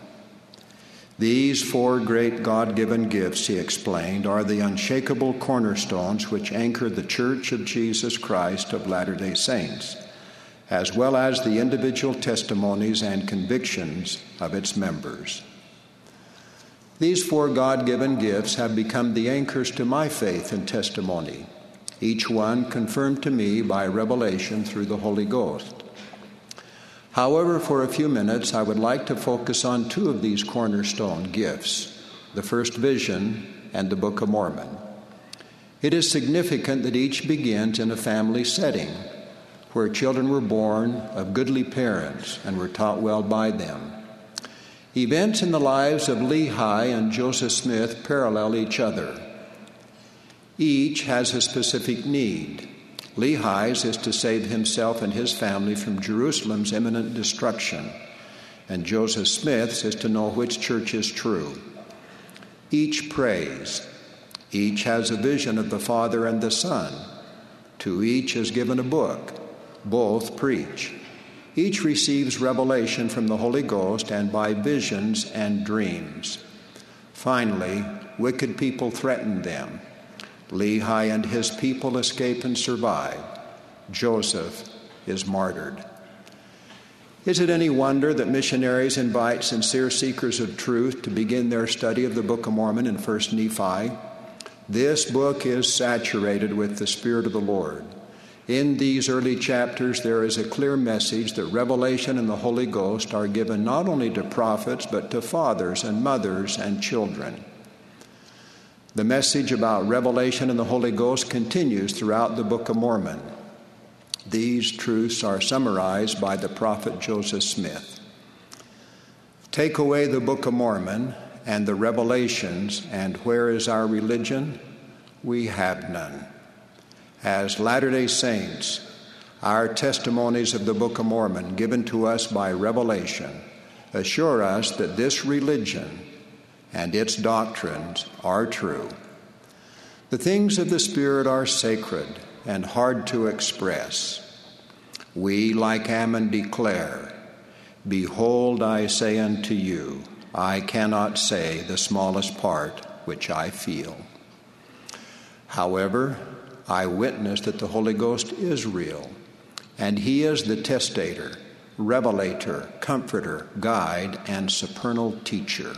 These 4 great God-given gifts, he explained, are the unshakable cornerstones which anchor the Church of Jesus Christ of Latter-day Saints, as well as the individual testimonies and convictions of its members. These 4 God-given gifts have become the anchors to my faith and testimony, each one confirmed to me by revelation through the Holy Ghost. However, for a few minutes, I would like to focus on 2 of these cornerstone gifts, the first vision and the Book of Mormon. It is significant that each begins in a family setting, where children were born of goodly parents and were taught well by them. Events in the lives of Lehi and Joseph Smith parallel each other. Each has a specific need. Lehi's is to save himself and his family from Jerusalem's imminent destruction, and Joseph Smith's is to know which church is true. Each prays. Each has a vision of the Father and the Son. To each is given a book. Both preach. Each receives revelation from the Holy Ghost and by visions and dreams. Finally, wicked people threaten them. Lehi and his people escape and survive. Joseph is martyred. Is it any wonder that missionaries invite sincere seekers of truth to begin their study of the Book of Mormon in 1 Nephi? This book is saturated with the Spirit of the Lord. In these early chapters, there is a clear message that revelation and the Holy Ghost are given not only to prophets, but to fathers and mothers and children. The message about revelation and the Holy Ghost continues throughout the Book of Mormon. These truths are summarized by the prophet Joseph Smith. Take away the Book of Mormon and the revelations, and where is our religion? We have none. As Latter-day Saints, our testimonies of the Book of Mormon given to us by revelation assure us that this religion and its doctrines are true. The things of the Spirit are sacred and hard to express. We, like Ammon, declare, "Behold, I say unto you, I cannot say the smallest part which I feel." However, I witness that the Holy Ghost is real, and He is the testator, revelator, comforter, guide, and supernal teacher.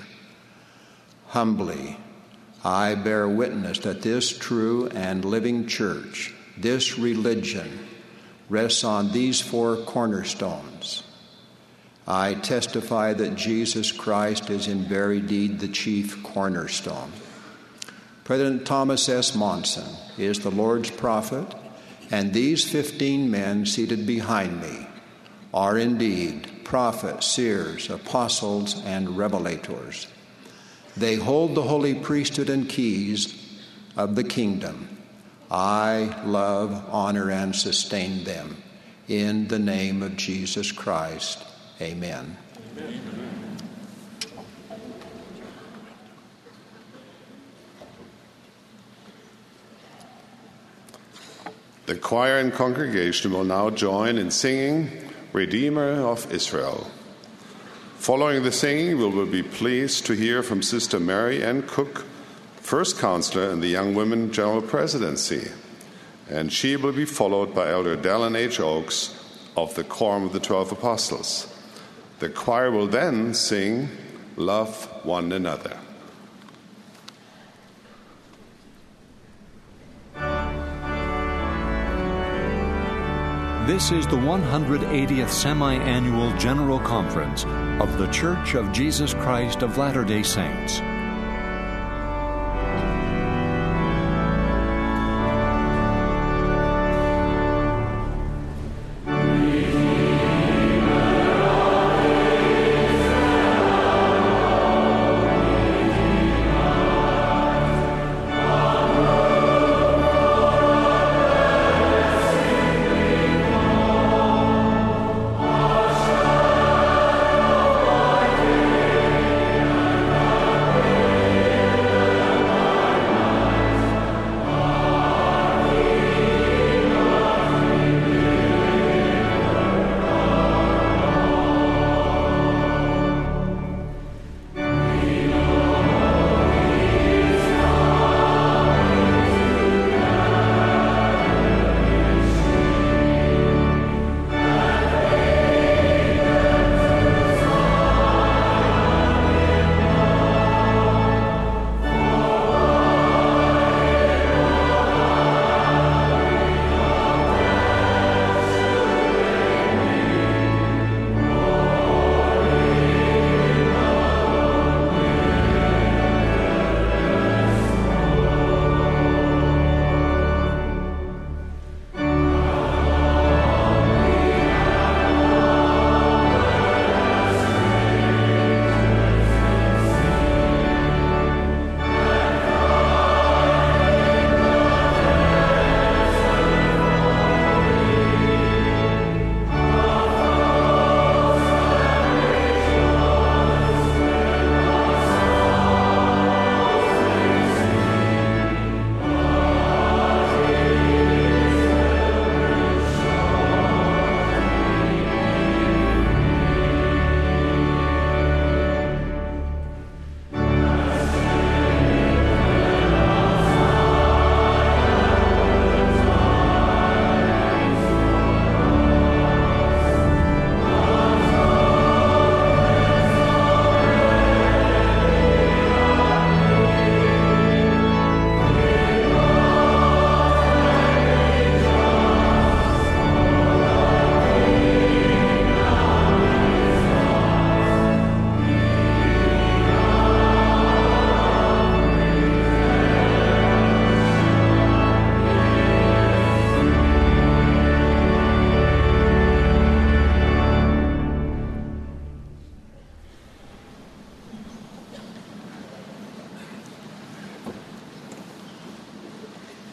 Humbly, I bear witness that this true and living church, this religion, rests on these four cornerstones. I testify that Jesus Christ is in very deed the chief cornerstone. President Thomas S. Monson is the Lord's prophet, and these 15 men seated behind me are indeed prophets, seers, apostles, and revelators. They hold the holy priesthood and keys of the kingdom. I love, honor, and sustain them. In the name of Jesus Christ, amen. Amen. The choir and congregation will now join in singing Redeemer of Israel. Following the singing, we will be pleased to hear from Sister Mary Ann Cook, First Counselor in the Young Women General Presidency, and she will be followed by Elder Dallin H. Oakes of the Quorum of the 12 Apostles. The choir will then sing Love One Another. This is the 180th Semi-Annual General Conference of The Church of Jesus Christ of Latter-day Saints.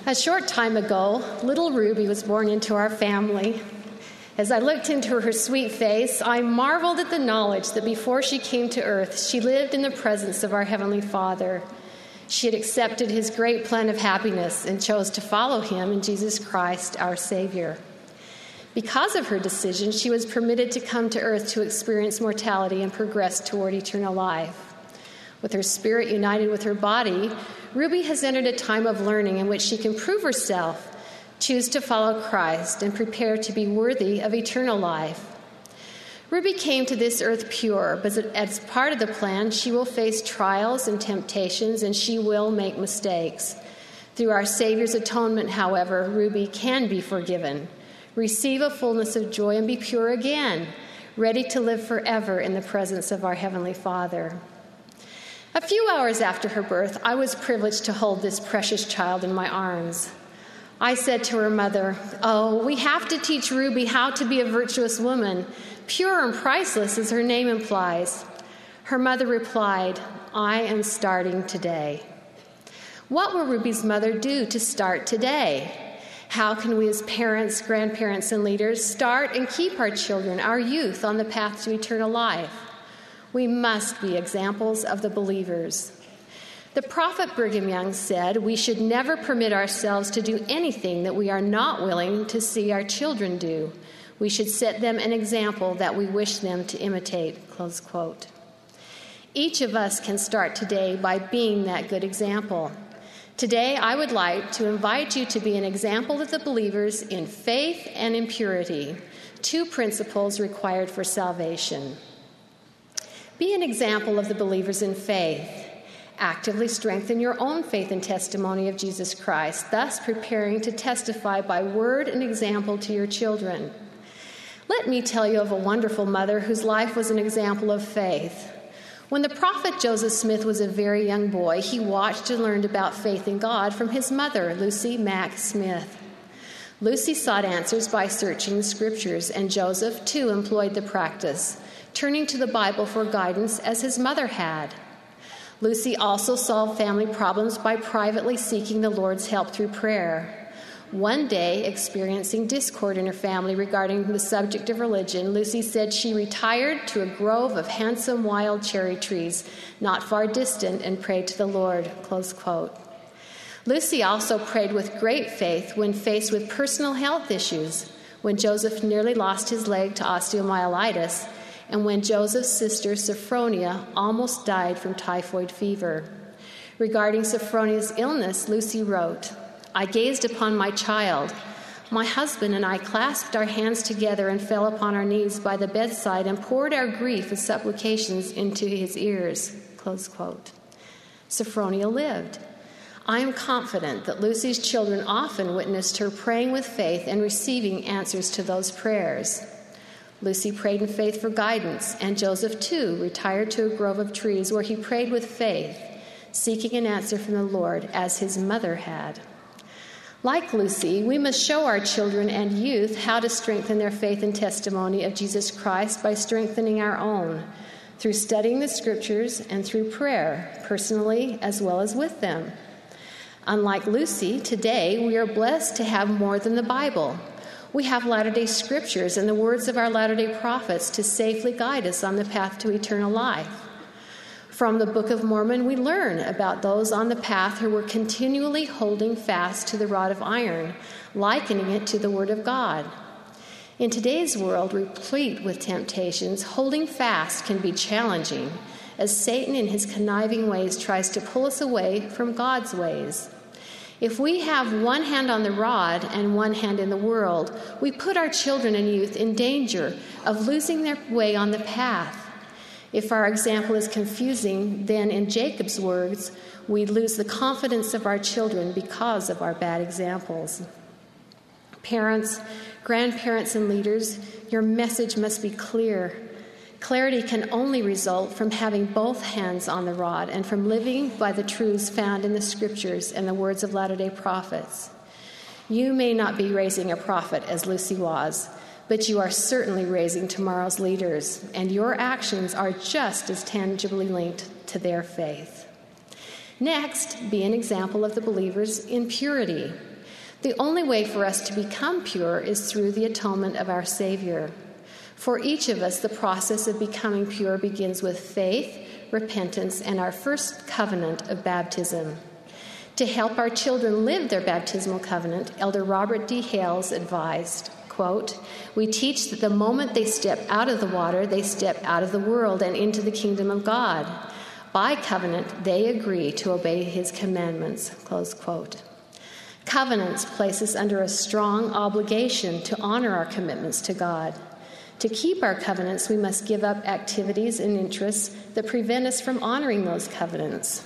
A short time ago, little Ruby was born into our family. As I looked into her sweet face, I marveled at the knowledge that before she came to earth, she lived in the presence of our Heavenly Father. She had accepted his great plan of happiness and chose to follow him in Jesus Christ, our Savior. Because of her decision, she was permitted to come to earth to experience mortality and progress toward eternal life. With her spirit united with her body, Ruby has entered a time of learning in which she can prove herself, choose to follow Christ, and prepare to be worthy of eternal life. Ruby came to this earth pure, but as part of the plan, she will face trials and temptations, and she will make mistakes. Through our Savior's atonement, however, Ruby can be forgiven, receive a fullness of joy, and be pure again, ready to live forever in the presence of our Heavenly Father. A few hours after her birth, I was privileged to hold this precious child in my arms. I said to her mother, "Oh, we have to teach Ruby how to be a virtuous woman, pure and priceless as her name implies." Her mother replied, "I am starting today." What will Ruby's mother do to start today? How can we as parents, grandparents, and leaders start and keep our children, our youth, on the path to eternal life? We must be examples of the believers. The prophet Brigham Young said, "We should never permit ourselves to do anything that we are not willing to see our children do. We should set them an example that we wish them to imitate." Close quote. Each of us can start today by being that good example. Today, I would like to invite you to be an example of the believers in faith and in purity, two principles required for salvation. Be an example of the believers in faith. Actively strengthen your own faith and testimony of Jesus Christ, thus preparing to testify by word and example to your children. Let me tell you of a wonderful mother whose life was an example of faith. When the prophet Joseph Smith was a very young boy, he watched and learned about faith in God from his mother, Lucy Mack Smith. Lucy sought answers by searching the scriptures, and Joseph, too, employed the practice, turning to the Bible for guidance as his mother had. Lucy also solved family problems by privately seeking the Lord's help through prayer. One day, experiencing discord in her family regarding the subject of religion, Lucy said she retired to a grove of handsome wild cherry trees not far distant and prayed to the Lord. Close quote. Lucy also prayed with great faith when faced with personal health issues, when Joseph nearly lost his leg to osteomyelitis, and when Joseph's sister Sophronia almost died from typhoid fever. Regarding Sophronia's illness, Lucy wrote, "I gazed upon my child. My husband and I clasped our hands together and fell upon our knees by the bedside and poured our grief and supplications into his ears." Close quote. Sophronia lived. I am confident that Lucy's children often witnessed her praying with faith and receiving answers to those prayers. Lucy prayed in faith for guidance, and Joseph, too, retired to a grove of trees where he prayed with faith, seeking an answer from the Lord as his mother had. Like Lucy, we must show our children and youth how to strengthen their faith and testimony of Jesus Christ by strengthening our own, through studying the scriptures and through prayer, personally as well as with them. Unlike Lucy, today we are blessed to have more than the Bible. We have Latter-day Scriptures and the words of our Latter-day Prophets to safely guide us on the path to eternal life. From the Book of Mormon, we learn about those on the path who were continually holding fast to the rod of iron, likening it to the Word of God. In today's world, replete with temptations, holding fast can be challenging, as Satan in his conniving ways tries to pull us away from God's ways. If we have one hand on the rod and one hand in the world, we put our children and youth in danger of losing their way on the path. If our example is confusing, then in Jacob's words, we lose the confidence of our children because of our bad examples. Parents, grandparents, and leaders, your message must be clear. Clarity can only result from having both hands on the rod and from living by the truths found in the Scriptures and the words of Latter-day Prophets. You may not be raising a prophet as Lucy was, but you are certainly raising tomorrow's leaders, and your actions are just as tangibly linked to their faith. Next, be an example of the believers in purity. The only way for us to become pure is through the atonement of our Savior. For each of us, the process of becoming pure begins with faith, repentance, and our first covenant of baptism. To help our children live their baptismal covenant, Elder Robert D. Hales advised, quote, "We teach that the moment they step out of the water, they step out of the world and into the kingdom of God. By covenant, they agree to obey his commandments," close quote. Covenants place us under a strong obligation to honor our commitments to God. To keep our covenants, we must give up activities and interests that prevent us from honoring those covenants.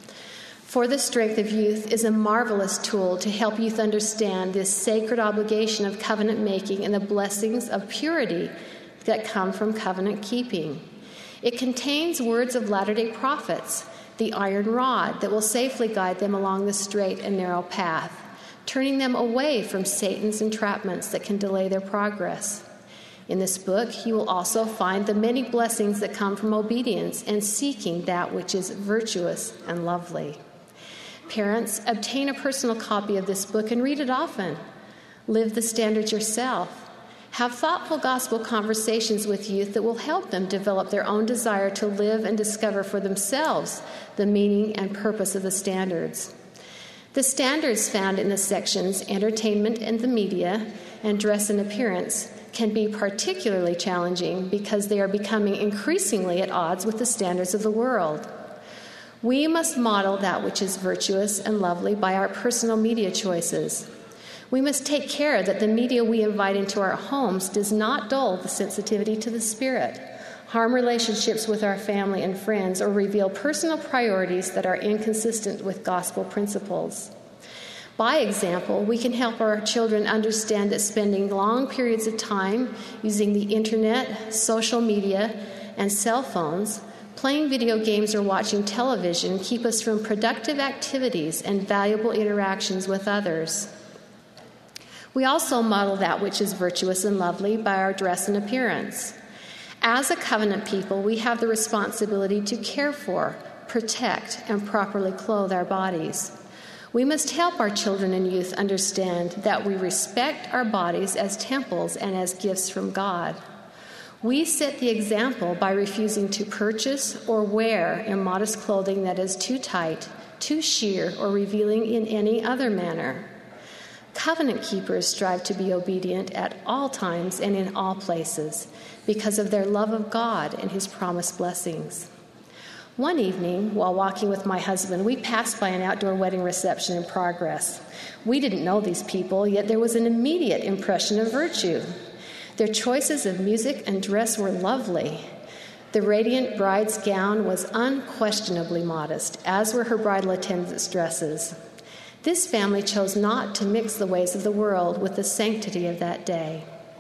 For the Strength of Youth is a marvelous tool to help youth understand this sacred obligation of covenant making and the blessings of purity that come from covenant keeping. It contains words of Latter-day Prophets, the iron rod that will safely guide them along the straight and narrow path, turning them away from Satan's entrapments that can delay their progress. In this book, you will also find the many blessings that come from obedience and seeking that which is virtuous and lovely. Parents, obtain a personal copy of this book and read it often. Live the standards yourself. Have thoughtful gospel conversations with youth that will help them develop their own desire to live and discover for themselves the meaning and purpose of the standards. The standards found in the sections Entertainment and the Media and Dress and Appearance can be particularly challenging because they are becoming increasingly at odds with the standards of the world. We must model that which is virtuous and lovely by our personal media choices. We must take care that the media we invite into our homes does not dull the sensitivity to the Spirit, harm relationships with our family and friends, or reveal personal priorities that are inconsistent with gospel principles. By example, we can help our children understand that spending long periods of time using the internet, social media, and cell phones, playing video games, or watching television keep us from productive activities and valuable interactions with others. We also model that which is virtuous and lovely by our dress and appearance. As a covenant people, we have the responsibility to care for, protect, and properly clothe our bodies. We must help our children and youth understand that we respect our bodies as temples and as gifts from God. We set the example by refusing to purchase or wear immodest clothing that is too tight, too sheer, or revealing in any other manner. Covenant keepers strive to be obedient at all times and in all places because of their love of God and his promised blessings. One evening, while walking with my husband, we passed by an outdoor wedding reception in progress. We didn't know these people, yet there was an immediate impression of virtue. Their choices of music and dress were lovely. The radiant bride's gown was unquestionably modest, as were her bridal attendants' dresses. This family chose not to mix the ways of the world with the sanctity of that day.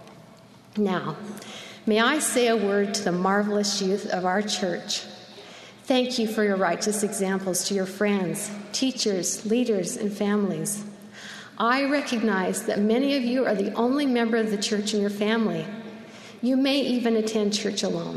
Now, may I say a word to the marvelous youth of our church. Thank you for your righteous examples to your friends, teachers, leaders, and families. I recognize that many of you are the only member of the church in your family. You may even attend church alone.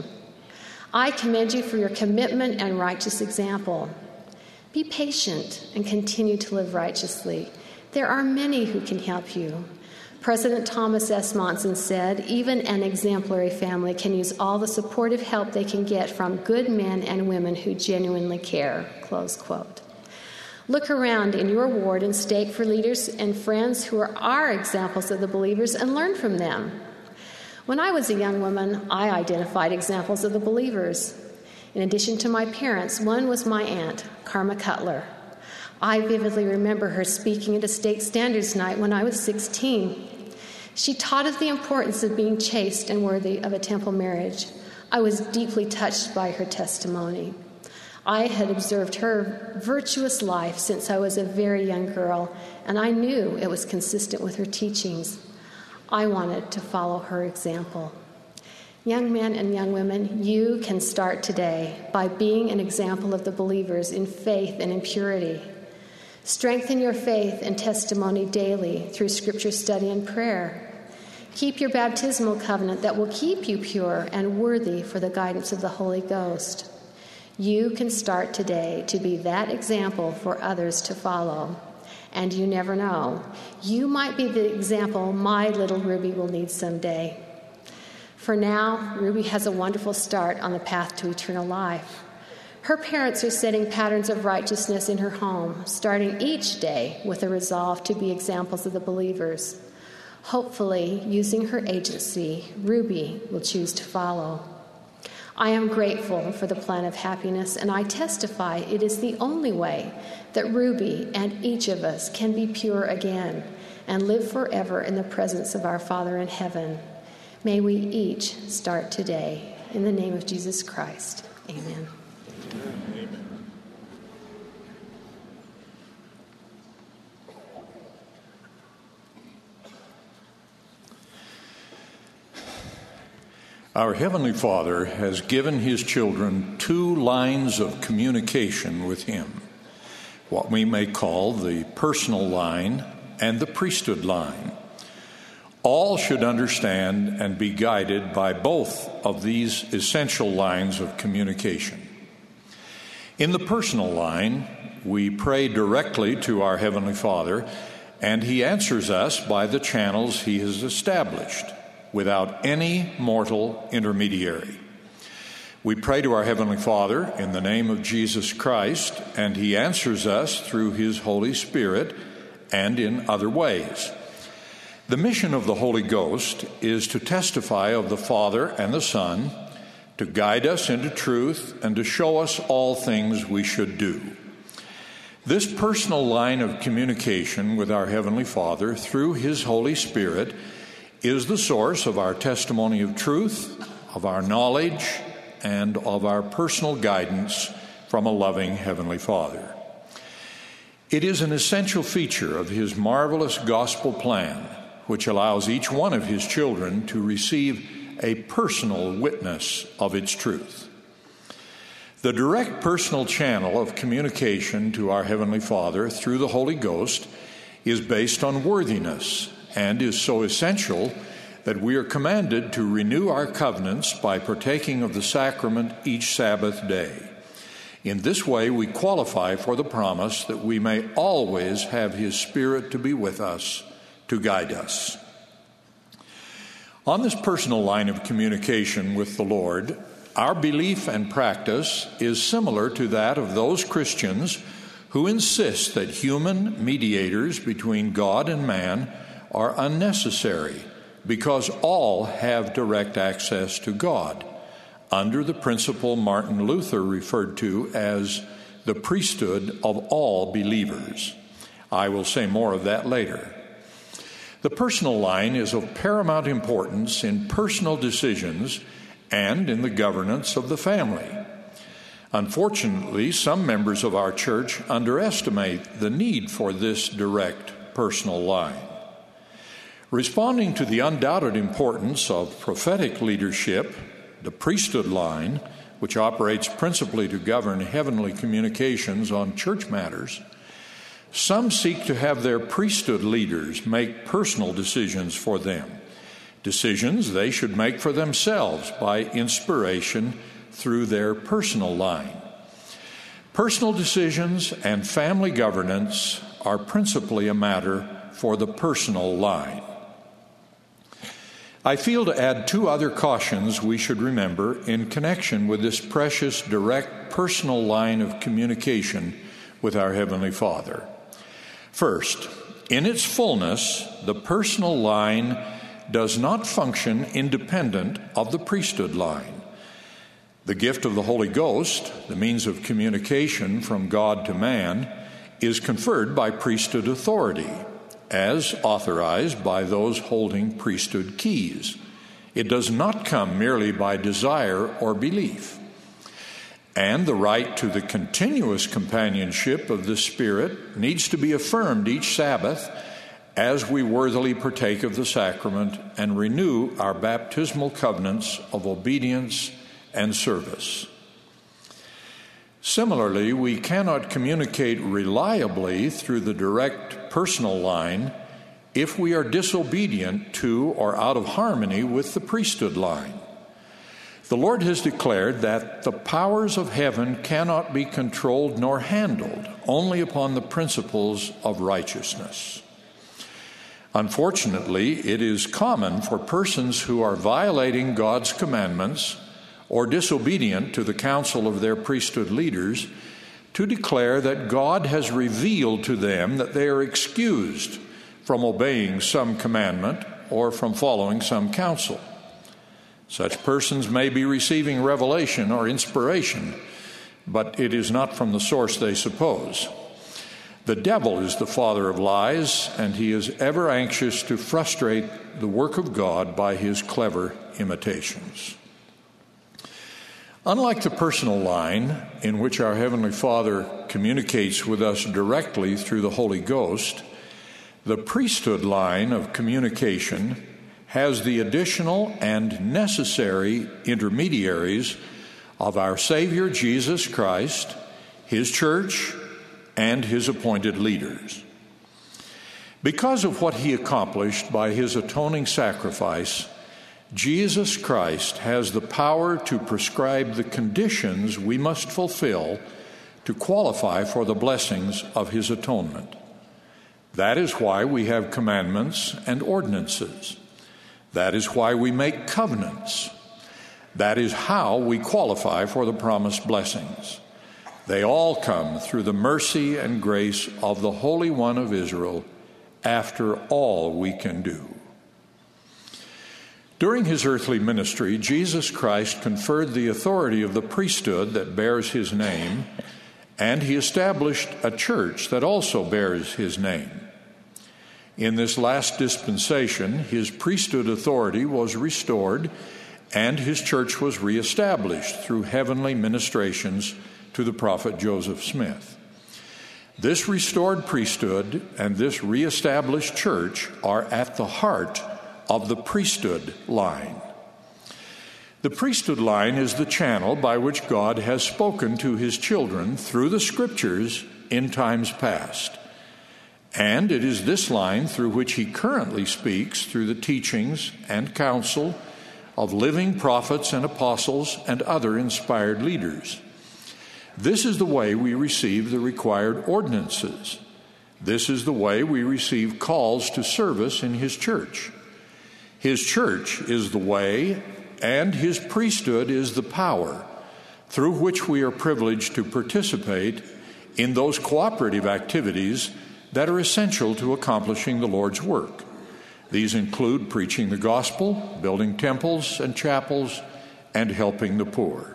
I commend you for your commitment and righteous example. Be patient and continue to live righteously. There are many who can help you. President Thomas S. Monson said, "Even an exemplary family can use all the supportive help they can get from good men and women who genuinely care," close quote. Look around in your ward and stake for leaders and friends who are examples of the believers and learn from them. When I was a young woman, I identified examples of the believers. In addition to my parents, one was my aunt, Karma Cutler. I vividly remember her speaking at a state standards night when I was 16. She taught us the importance of being chaste and worthy of a temple marriage. I was deeply touched by her testimony. I had observed her virtuous life since I was a very young girl, and I knew it was consistent with her teachings. I wanted to follow her example. Young men and young women, you can start today by being an example of the believers in faith and in purity. Strengthen your faith and testimony daily through scripture study and prayer. Keep your baptismal covenant that will keep you pure and worthy for the guidance of the Holy Ghost. You can start today to be that example for others to follow. And you never know. You might be the example my little Ruby will need someday. For now, Ruby has a wonderful start on the path to eternal life. Her parents are setting patterns of righteousness in her home, starting each day with a resolve to be examples of the believers. Hopefully, using her agency, Ruby will choose to follow. I am grateful for the plan of happiness, and I testify it is the only way that Ruby and each of us can be pure again and live forever in the presence of our Father in heaven. May we each start today. In the name of Jesus Christ, amen. Amen. Our Heavenly Father has given His children two lines of communication with Him, what we may call the personal line and the priesthood line. All should understand and be guided by both of these essential lines of communication. In the personal line, we pray directly to our Heavenly Father, and He answers us by the channels He has established, without any mortal intermediary. We pray to our Heavenly Father in the name of Jesus Christ, and He answers us through His Holy Spirit and in other ways. The mission of the Holy Ghost is to testify of the Father and the Son, to guide us into truth, and to show us all things we should do. This personal line of communication with our Heavenly Father through His Holy Spirit is the source of our testimony of truth, of our knowledge, and of our personal guidance from a loving Heavenly Father. It is an essential feature of His marvelous gospel plan, which allows each one of His children to receive a personal witness of its truth. The direct personal channel of communication to our Heavenly Father through the Holy Ghost is based on worthiness, and is so essential that we are commanded to renew our covenants by partaking of the sacrament each Sabbath day. In this way, we qualify for the promise that we may always have His Spirit to be with us, to guide us. On this personal line of communication with the Lord, our belief and practice is similar to that of those Christians who insist that human mediators between God and man are unnecessary because all have direct access to God, under the principle Martin Luther referred to as the priesthood of all believers. I will say more of that later. The personal line is of paramount importance in personal decisions and in the governance of the family. Unfortunately, some members of our church underestimate the need for this direct personal line. Responding to the undoubted importance of prophetic leadership, the priesthood line, which operates principally to govern heavenly communications on church matters, some seek to have their priesthood leaders make personal decisions for them, decisions they should make for themselves by inspiration through their personal line. Personal decisions and family governance are principally a matter for the personal line. I feel to add two other cautions we should remember in connection with this precious, direct, personal line of communication with our Heavenly Father. First, in its fullness, the personal line does not function independent of the priesthood line. The gift of the Holy Ghost, the means of communication from God to man, is conferred by priesthood authority, as authorized by those holding priesthood keys. It does not come merely by desire or belief. And the right to the continuous companionship of the Spirit needs to be affirmed each Sabbath as we worthily partake of the sacrament and renew our baptismal covenants of obedience and service. Similarly, we cannot communicate reliably through the direct personal line if we are disobedient to or out of harmony with the priesthood line. The Lord has declared that the powers of heaven cannot be controlled nor handled, only upon the principles of righteousness. Unfortunately, it is common for persons who are violating God's commandments or disobedient to the counsel of their priesthood leaders to declare that God has revealed to them that they are excused from obeying some commandment or from following some counsel. Such persons may be receiving revelation or inspiration, but it is not from the source they suppose. The devil is the father of lies, and he is ever anxious to frustrate the work of God by his clever imitations. Unlike the personal line, in which our Heavenly Father communicates with us directly through the Holy Ghost, the priesthood line of communication has the additional and necessary intermediaries of our Savior Jesus Christ, His church, and His appointed leaders. Because of what He accomplished by His atoning sacrifice, Jesus Christ has the power to prescribe the conditions we must fulfill to qualify for the blessings of His atonement. That is why we have commandments and ordinances. That is why we make covenants. That is how we qualify for the promised blessings. They all come through the mercy and grace of the Holy One of Israel, after all we can do. During His earthly ministry, Jesus Christ conferred the authority of the priesthood that bears His name, and He established a church that also bears His name. In this last dispensation, His priesthood authority was restored, and His church was reestablished through heavenly ministrations to the prophet Joseph Smith. This restored priesthood and this reestablished church are at the heart of the priesthood line. The priesthood line is the channel by which God has spoken to His children through the Scriptures in times past. And it is this line through which He currently speaks through the teachings and counsel of living prophets and apostles and other inspired leaders. This is the way we receive the required ordinances. This is the way we receive calls to service in His church. His church is the way, and His priesthood is the power through which we are privileged to participate in those cooperative activities that are essential to accomplishing the Lord's work. These include preaching the gospel, building temples and chapels, and helping the poor.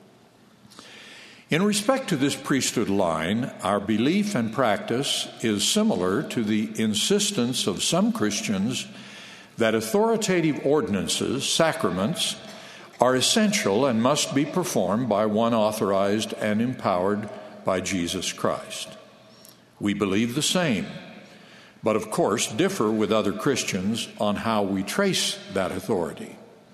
In respect to this priesthood line, our belief and practice is similar to the insistence of some Christians that authoritative ordinances, sacraments, are essential and must be performed by one authorized and empowered by Jesus Christ. We believe the same, but of course differ with other Christians on how we trace that authority.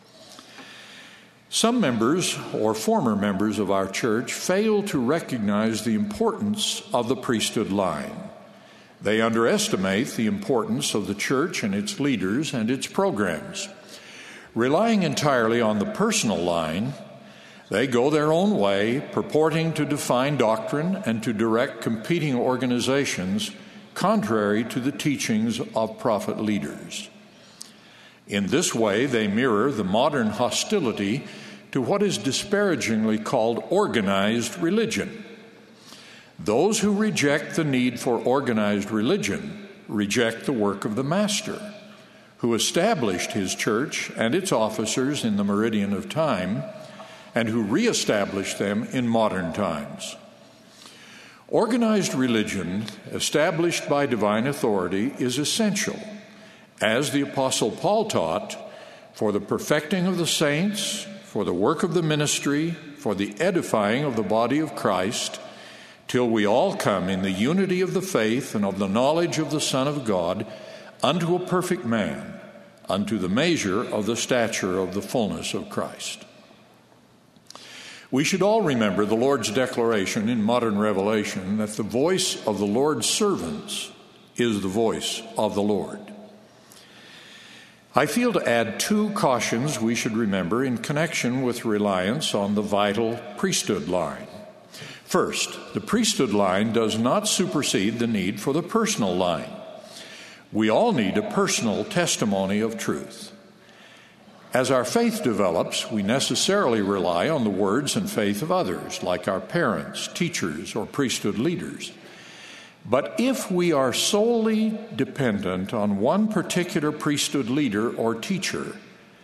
Some members or former members of our church fail to recognize the importance of the priesthood line. They underestimate the importance of the church and its leaders and its programs. Relying entirely on the personal line, they go their own way, purporting to define doctrine and to direct competing organizations contrary to the teachings of prophet leaders. In this way, they mirror the modern hostility to what is disparagingly called organized religion. Those who reject the need for organized religion reject the work of the Master, who established His church and its officers in the meridian of time, and who reestablished them in modern times. Organized religion, established by divine authority, is essential, as the Apostle Paul taught, for the perfecting of the saints, for the work of the ministry, for the edifying of the body of Christ, till we all come in the unity of the faith and of the knowledge of the Son of God, unto a perfect man, unto the measure of the stature of the fullness of Christ. We should all remember the Lord's declaration in modern revelation that the voice of the Lord's servants is the voice of the Lord. I feel to add two cautions we should remember in connection with reliance on the vital priesthood line. First, the priesthood line does not supersede the need for the personal line. We all need a personal testimony of truth. As our faith develops, we necessarily rely on the words and faith of others, like our parents, teachers, or priesthood leaders. But if we are solely dependent on one particular priesthood leader or teacher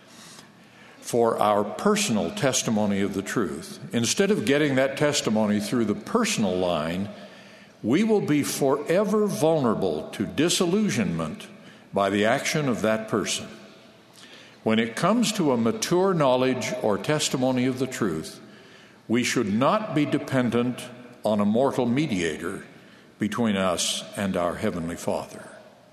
for our personal testimony of the truth, instead of getting that testimony through the personal line, we will be forever vulnerable to disillusionment by the action of that person. When it comes to a mature knowledge or testimony of the truth, we should not be dependent on a mortal mediator between us and our Heavenly Father.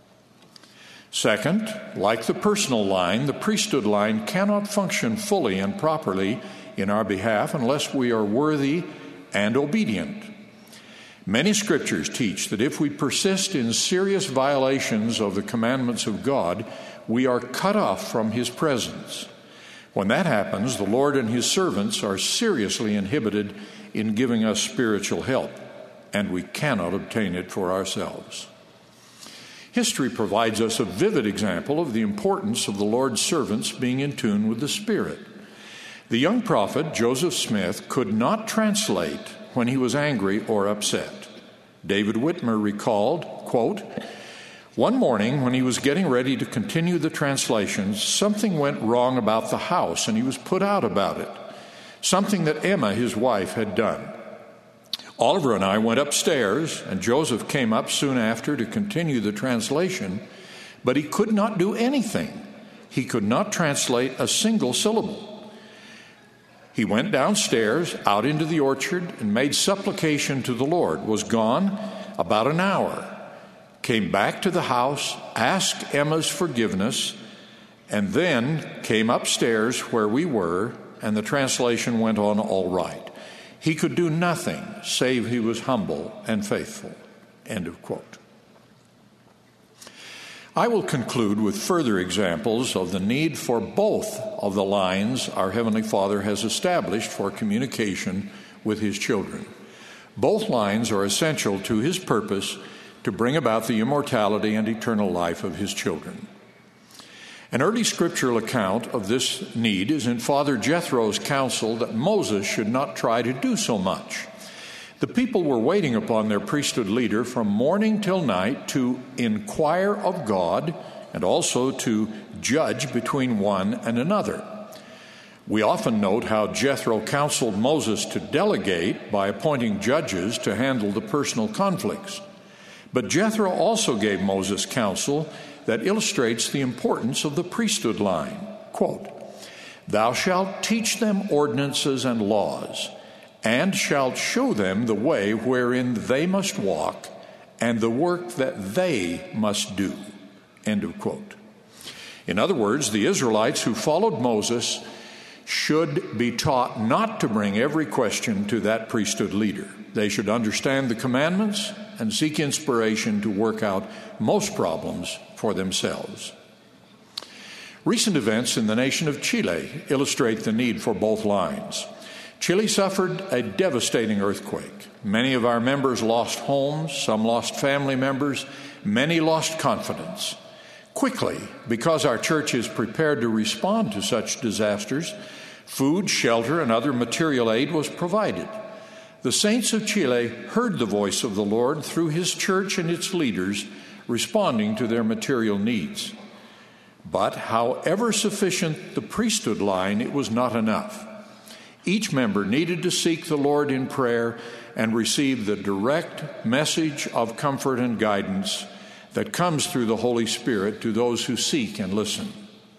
Second, like the personal line, the priesthood line cannot function fully and properly in our behalf unless we are worthy and obedient. Many scriptures teach that if we persist in serious violations of the commandments of God, we are cut off from His presence. When that happens, the Lord and His servants are seriously inhibited in giving us spiritual help, and we cannot obtain it for ourselves. History provides us a vivid example of the importance of the Lord's servants being in tune with the Spirit. The young prophet, Joseph Smith, could not translate when he was angry or upset. David Whitmer recalled, quote, "One morning when he was getting ready to continue the translations, something went wrong about the house and he was put out about it, something that Emma, his wife, had done. Oliver and I went upstairs, and Joseph came up soon after to continue the translation, but he could not do anything. He could not translate a single syllable. He went downstairs, out into the orchard, and made supplication to the Lord, was gone about an hour, came back to the house, asked Emma's forgiveness, and then came upstairs where we were, and the translation went on all right. He could do nothing save he was humble and faithful." End of quote. I will conclude with further examples of the need for both of the lines our Heavenly Father has established for communication with His children. Both lines are essential to His purpose to bring about the immortality and eternal life of His children. An early scriptural account of this need is in Father Jethro's counsel that Moses should not try to do so much. The people were waiting upon their priesthood leader from morning till night to inquire of God and also to judge between one and another. We often note how Jethro counseled Moses to delegate by appointing judges to handle the personal conflicts. But Jethro also gave Moses counsel that illustrates the importance of the priesthood line. Quote, "Thou shalt teach them ordinances and laws, and shalt show them the way wherein they must walk, and the work that they must do." End of quote. In other words, the Israelites who followed Moses should be taught not to bring every question to that priesthood leader. They should understand the commandments and seek inspiration to work out most problems for themselves. Recent events in the nation of Chile illustrate the need for both lines. Chile suffered a devastating earthquake. Many of our members lost homes, some lost family members, many lost confidence. Quickly, because our church is prepared to respond to such disasters, food, shelter, and other material aid was provided. The saints of Chile heard the voice of the Lord through His church and its leaders responding to their material needs. But however sufficient the priesthood line, it was not enough. Each member needed to seek the Lord in prayer and receive the direct message of comfort and guidance that comes through the Holy Spirit to those who seek and listen.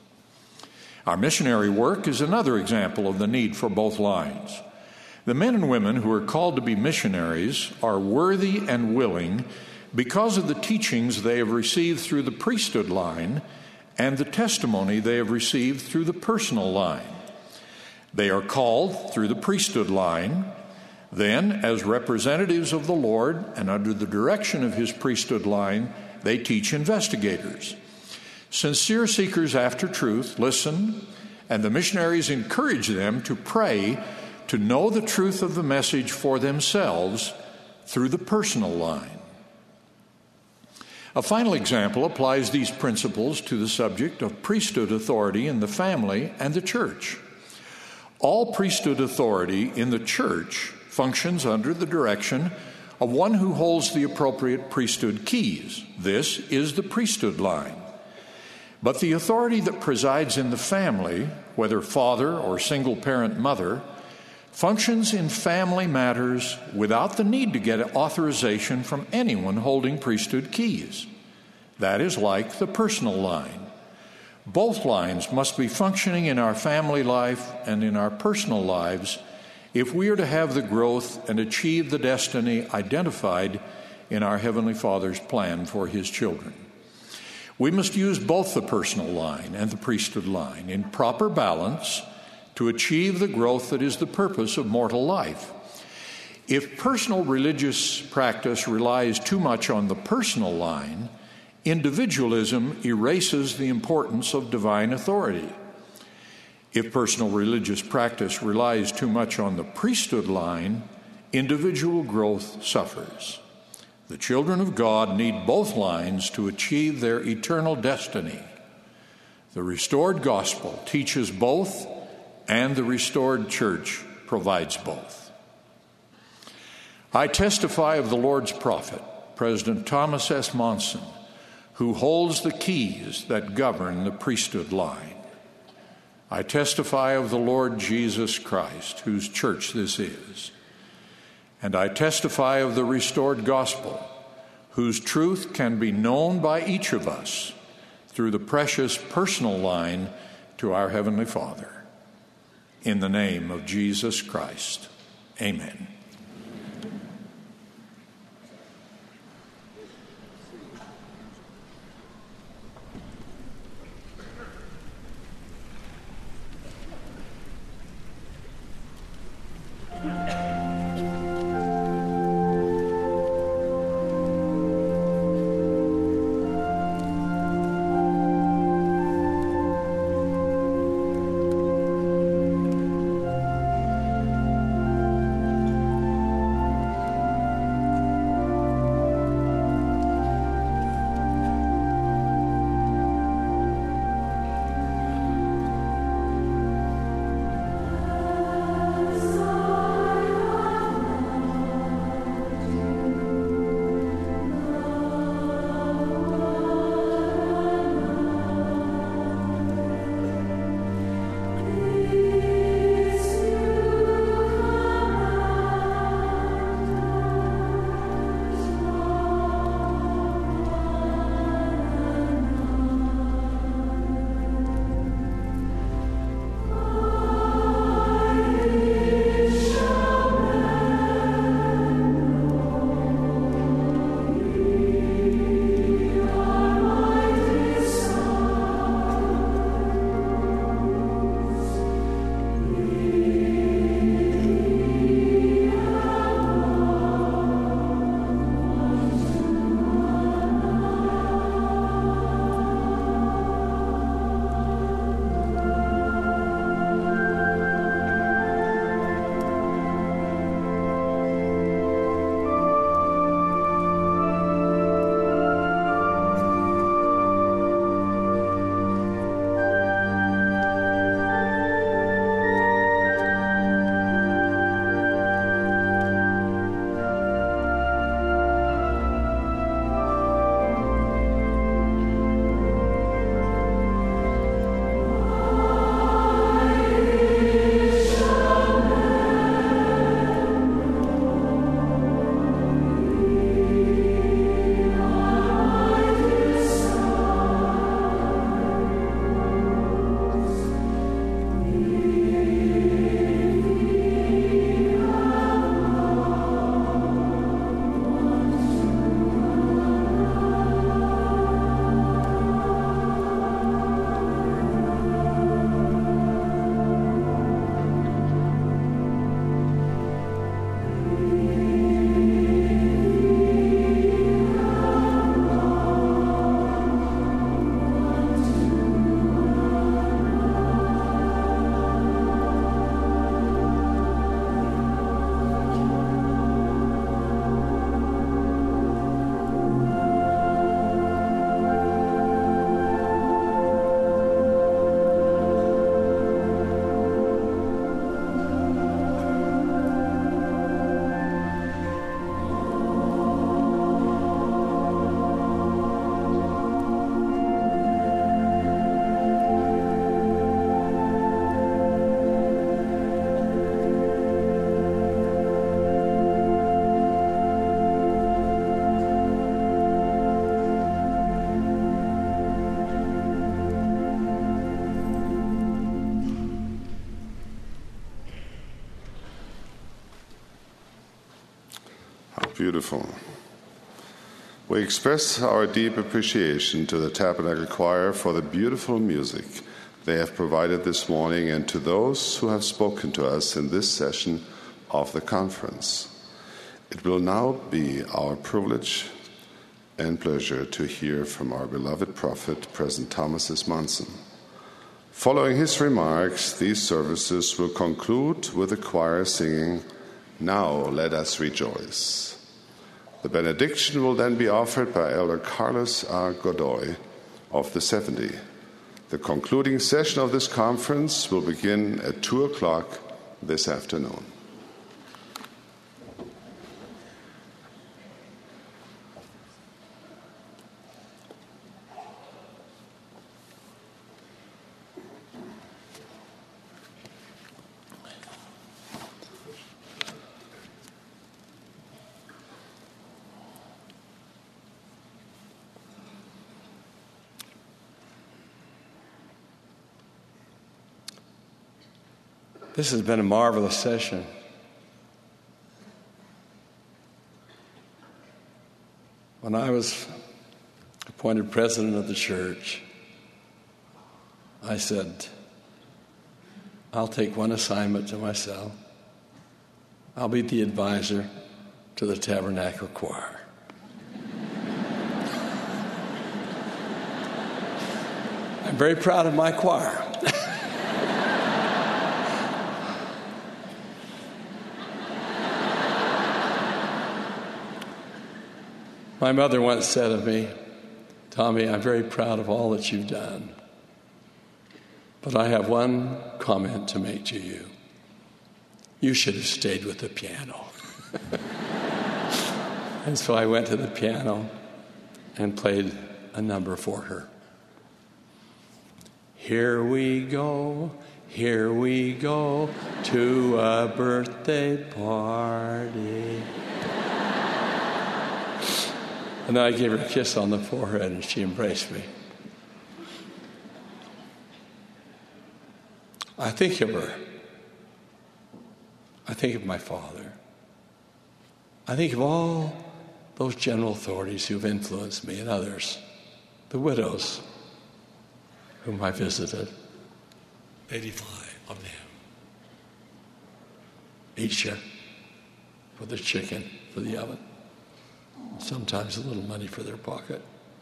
Our missionary work is another example of the need for both lines. The men and women who are called to be missionaries are worthy and willing because of the teachings they have received through the priesthood line and the testimony they have received through the personal line. They are called through the priesthood line. Then, as representatives of the Lord and under the direction of His priesthood line, they teach investigators. Sincere seekers after truth listen, and the missionaries encourage them to pray to know the truth of the message for themselves through the personal line. A final example applies these principles to the subject of priesthood authority in the family and the church. All priesthood authority in the church functions under the direction of one who holds the appropriate priesthood keys. This is the priesthood line. But the authority that presides in the family, whether father or single-parent mother, functions in family matters without the need to get authorization from anyone holding priesthood keys. That is like the personal line. Both lines must be functioning in our family life and in our personal lives if we are to have the growth and achieve the destiny identified in our Heavenly Father's plan for His children. We must use both the personal line and the priesthood line in proper balance to achieve the growth that is the purpose of mortal life. If personal religious practice relies too much on the personal line, individualism erases the importance of divine authority. If personal religious practice relies too much on the priesthood line, individual growth suffers. The children of God need both lines to achieve their eternal destiny. The restored gospel teaches both, and the restored church provides both. I testify of the Lord's prophet, President Thomas S. Monson, who holds the keys that govern the priesthood line. I testify of the Lord Jesus Christ, whose church this is. And I testify of the restored gospel, whose truth can be known by each of us through the precious personal line to our Heavenly Father. In the name of Jesus Christ, amen. Beautiful. We express our deep appreciation to the Tabernacle Choir for the beautiful music they have provided this morning and to those who have spoken to us in this session of the conference. It will now be our privilege and pleasure to hear from our beloved prophet, President Thomas S. Monson. Following his remarks, these services will conclude with the choir singing, "Now Let Us Rejoice." The benediction will then be offered by Elder Carlos R. Godoy of the 70. The concluding session of this conference will begin at 2 o'clock this afternoon. This has been a marvelous session. When I was appointed president of the church, I said, I'll take one assignment to myself. I'll be the advisor to the Tabernacle Choir. I'm very proud of my choir. My mother once said of me, "Tommy, I'm very proud of all that you've done. But I have one comment to make to you. You should have stayed with the piano." And so I went to the piano and played a number for her. Here we go to a birthday party. And then I gave her a kiss on the forehead, and she embraced me. I think of her. I think of my father. I think of all those general authorities who've influenced me and others, the widows whom I visited, 85 of them, each year for the chicken, for the oven. Sometimes a little money for their pocket.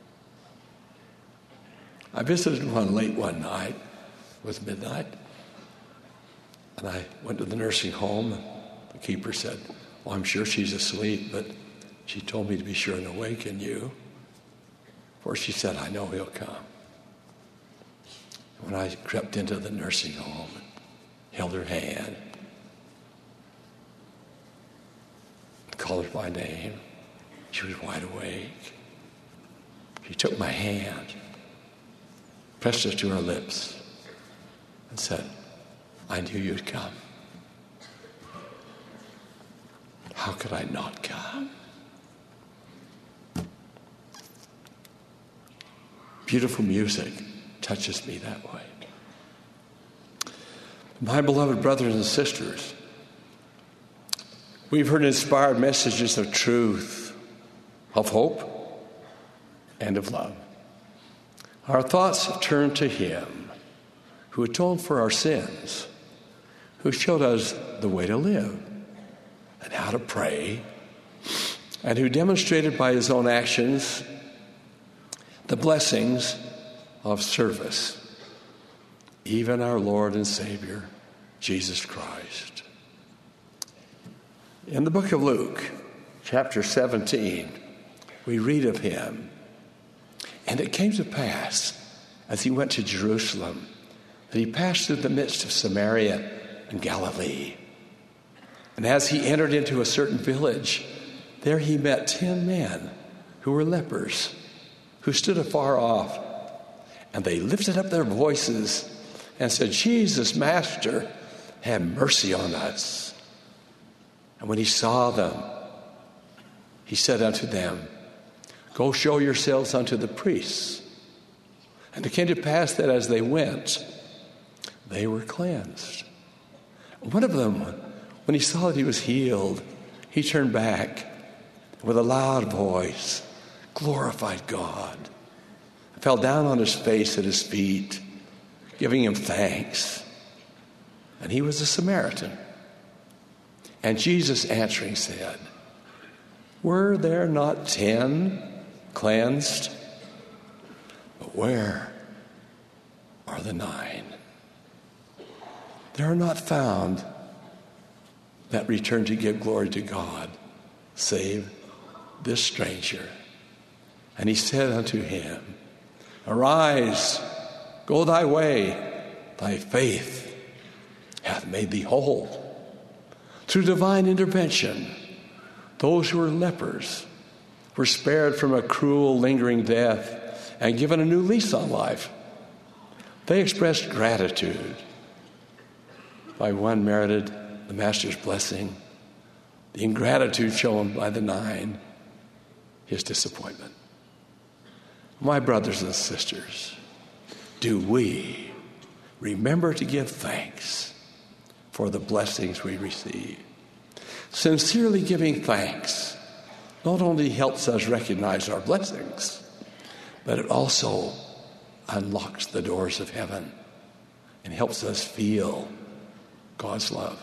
I visited one late one night. It was midnight. And I went to the nursing home. And the keeper said, "Well, I'm sure she's asleep, but she told me to be sure and awaken you." For she said, "I know he'll come." And when I crept into the nursing home and held her hand, called her by name, she was wide awake. She took my hand, pressed it to her lips, and said, "I knew you'd come. How could I not come?" Beautiful music touches me that way. My beloved brothers and sisters, we've heard inspired messages of truth, of hope, and of love. Our thoughts have turned to Him who atoned for our sins, who showed us the way to live and how to pray, and who demonstrated by His own actions the blessings of service, even our Lord and Savior, Jesus Christ. In the book of Luke, chapter 17, we read of Him. "And it came to pass, as He went to Jerusalem, that He passed through the midst of Samaria and Galilee. And as He entered into a certain village, there He met 10 men who were lepers, who stood afar off. And they lifted up their voices and said, 'Jesus, Master, have mercy on us.' And when He saw them, He said unto them, 'Go show yourselves unto the priests.' And it came to pass that as they went, they were cleansed. One of them, when he saw that he was healed, he turned back with a loud voice, glorified God, fell down on his face at his feet, giving him thanks. And he was a Samaritan. And Jesus answering said, were there not 10 cleansed? But where are the 9? There are not found that return to give glory to God, save this stranger. And he said unto him, arise, go thy way, thy faith hath made thee whole. Through divine intervention, those who were lepers were spared from a cruel, lingering death and given a new lease on life. They expressed gratitude. By one merited the Master's blessing, the ingratitude shown by the 9, his disappointment. My brothers and sisters, do we remember to give thanks for the blessings we receive? Sincerely giving thanks not only helps us recognize our blessings, but it also unlocks the doors of heaven and helps us feel God's love.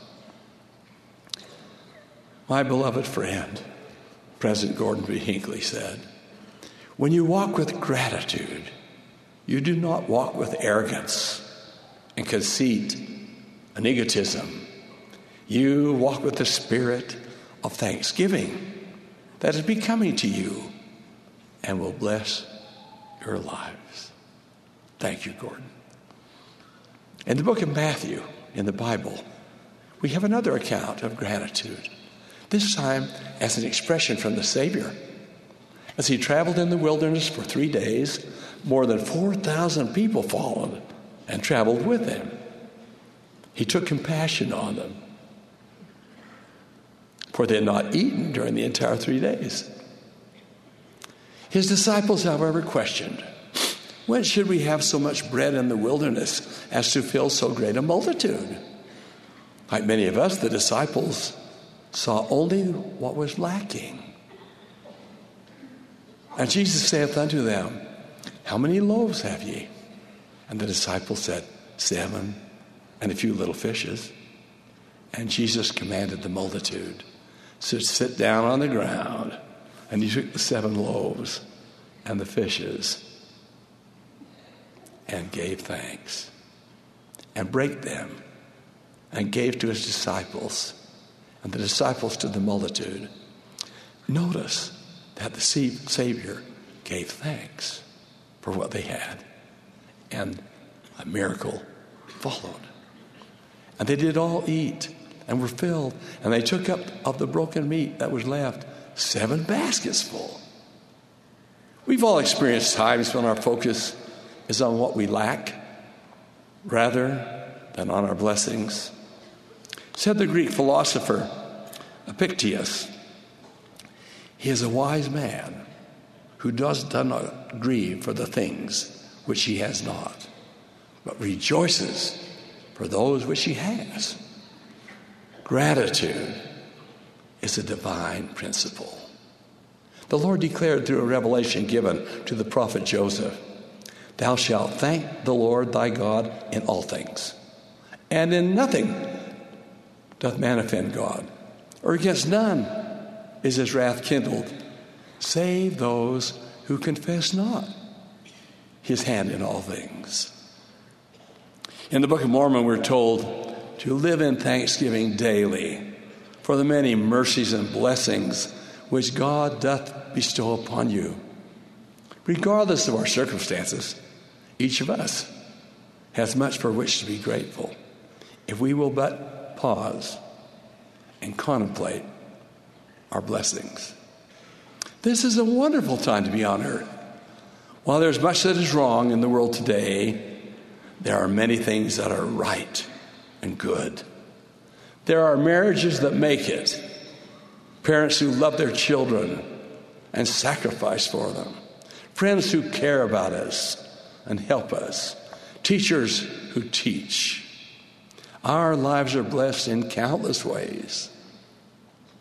My beloved friend, President Gordon B. Hinckley said, when you walk with gratitude, you do not walk with arrogance and conceit and egotism. You walk with the spirit of thanksgiving that is becoming to you and will bless your lives. Thank you, Gordon. In the book of Matthew, in the Bible, we have another account of gratitude, this time as an expression from the Savior. As he traveled in the wilderness for 3 days, more than 4,000 people followed and traveled with him. He took compassion on them, for they had not eaten during the entire 3 days. His disciples, however, questioned, when should we have so much bread in the wilderness as to fill so great a multitude? Like many of us, the disciples saw only what was lacking. And Jesus saith unto them, how many loaves have ye? And the disciples said, 7, and a few little fishes. And Jesus commanded the multitude to sit down on the ground. And he took the 7 loaves and the fishes and gave thanks and brake them and gave to his disciples, and the disciples to the multitude. Notice that the Savior gave thanks for what they had, and a miracle followed. And they did all eat and were filled, and they took up of the broken meat that was left 7 baskets full. We've all experienced times when our focus is on what we lack rather than on our blessings. Said the Greek philosopher Epictetus, he is a wise man who does not grieve for the things which he has not, but rejoices for those which he has. Gratitude is a divine principle. The Lord declared through a revelation given to the prophet Joseph, thou shalt thank the Lord thy God in all things, and in nothing doth man offend God, or against none is his wrath kindled, save those who confess not his hand in all things. In the Book of Mormon, we're told to live in thanksgiving daily for the many mercies and blessings which God doth bestow upon you. Regardless of our circumstances, each of us has much for which to be grateful if we will but pause and contemplate our blessings. This is a wonderful time to be on earth. While there's much that is wrong in the world today, there are many things that are right and good. There are marriages that make it, parents who love their children and sacrifice for them, friends who care about us and help us, teachers who teach. Our lives are blessed in countless ways.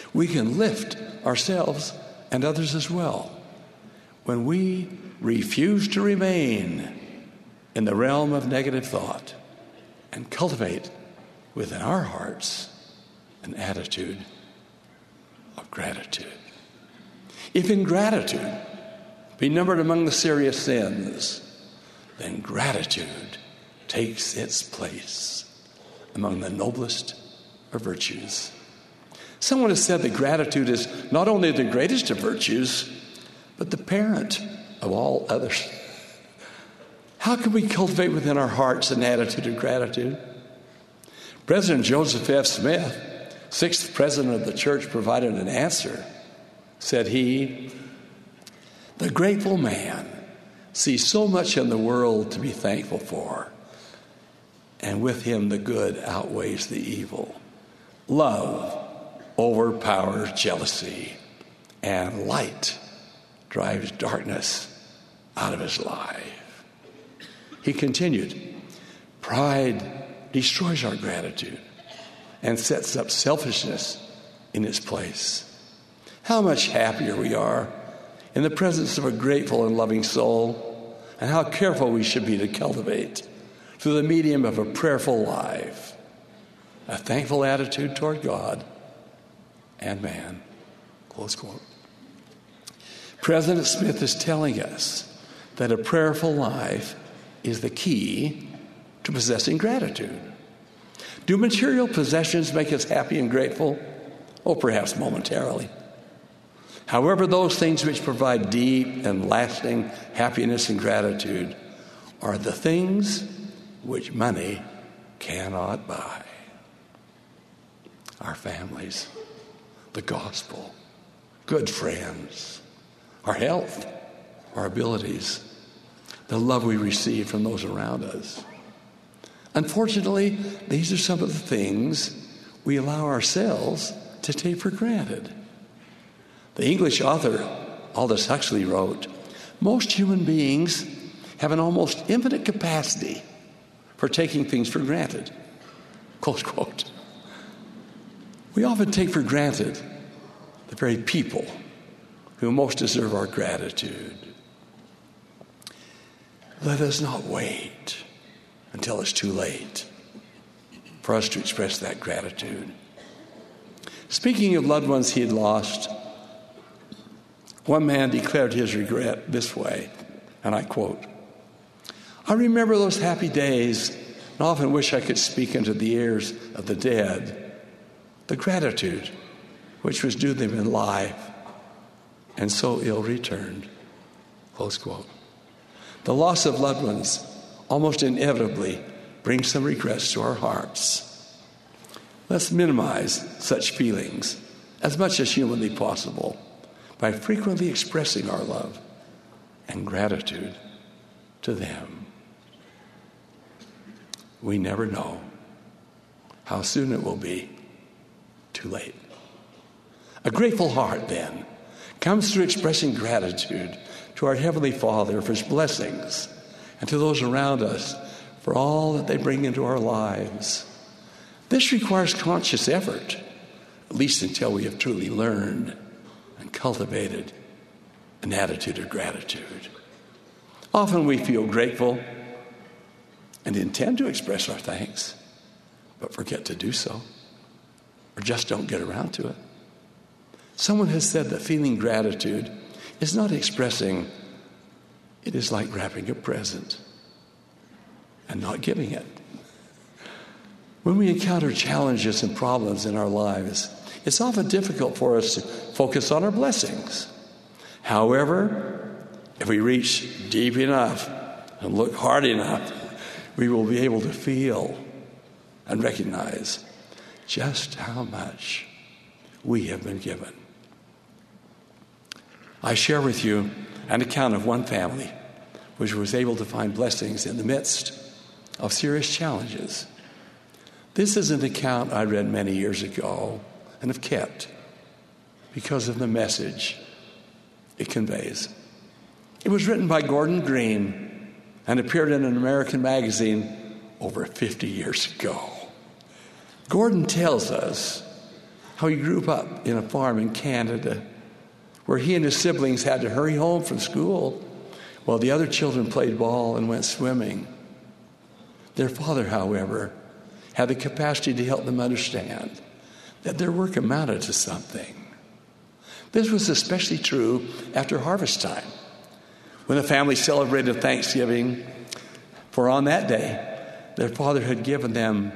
We can lift ourselves and others as well when we refuse to remain in the realm of negative thought and cultivate within our hearts an attitude of gratitude. If ingratitude be numbered among the serious sins, then gratitude takes its place among the noblest of virtues. Someone has said that gratitude is not only the greatest of virtues, but the parent of all others. How can we cultivate within our hearts an attitude of gratitude? President Joseph F. Smith, 6th president of the church, provided an answer. Said he, "The grateful man sees so much in the world to be thankful for, and with him the good outweighs the evil. Love overpowers jealousy, and light drives darkness out of his life." He continued, "Pride destroys our gratitude and sets up selfishness in its place. How much happier we are in the presence of a grateful and loving soul, and how careful we should be to cultivate, through the medium of a prayerful life, a thankful attitude toward God and man." Close quote. President Smith is telling us that a prayerful life is the key to possessing gratitude. Do material possessions make us happy and grateful? Oh, perhaps momentarily. However, those things which provide deep and lasting happiness and gratitude are the things which money cannot buy. Our families, the gospel, good friends, our health, our abilities, the love we receive from those around us. Unfortunately, these are some of the things we allow ourselves to take for granted. The English author Aldous Huxley wrote, "Most human beings have an almost infinite capacity for taking things for granted." Close quote. We often take for granted the very people who most deserve our gratitude. Let us not wait until it's too late for us to express that gratitude. Speaking of loved ones he had lost, one man declared his regret this way, and I quote, "I remember those happy days and often wish I could speak into the ears of the dead the gratitude which was due them in life and so ill returned." Close quote. The loss of loved ones almost inevitably brings some regrets to our hearts. Let's minimize such feelings as much as humanly possible by frequently expressing our love and gratitude to them. We never know how soon it will be too late. A grateful heart, then, comes through expressing gratitude to our Heavenly Father for His blessings and to those around us for all that they bring into our lives. This requires conscious effort, at least until we have truly learned and cultivated an attitude of gratitude. Often we feel grateful and intend to express our thanks, but forget to do so, or just don't get around to it. Someone has said that feeling gratitude is not expressing, it is like wrapping a present and not giving it. When we encounter challenges and problems in our lives, it's often difficult for us to focus on our blessings. However, if we reach deep enough and look hard enough, we will be able to feel and recognize just how much we have been given. I share with you an account of one family which was able to find blessings in the midst of serious challenges. This is an account I read many years ago and have kept because of the message it conveys. It was written by Gordon Green and appeared in an American magazine over 50 years ago. Gordon tells us how he grew up in a farm in Canada where he and his siblings had to hurry home from school while the other children played ball and went swimming. Their father, however, had the capacity to help them understand that their work amounted to something. This was especially true after harvest time, when the family celebrated Thanksgiving, for on that day, their father had given them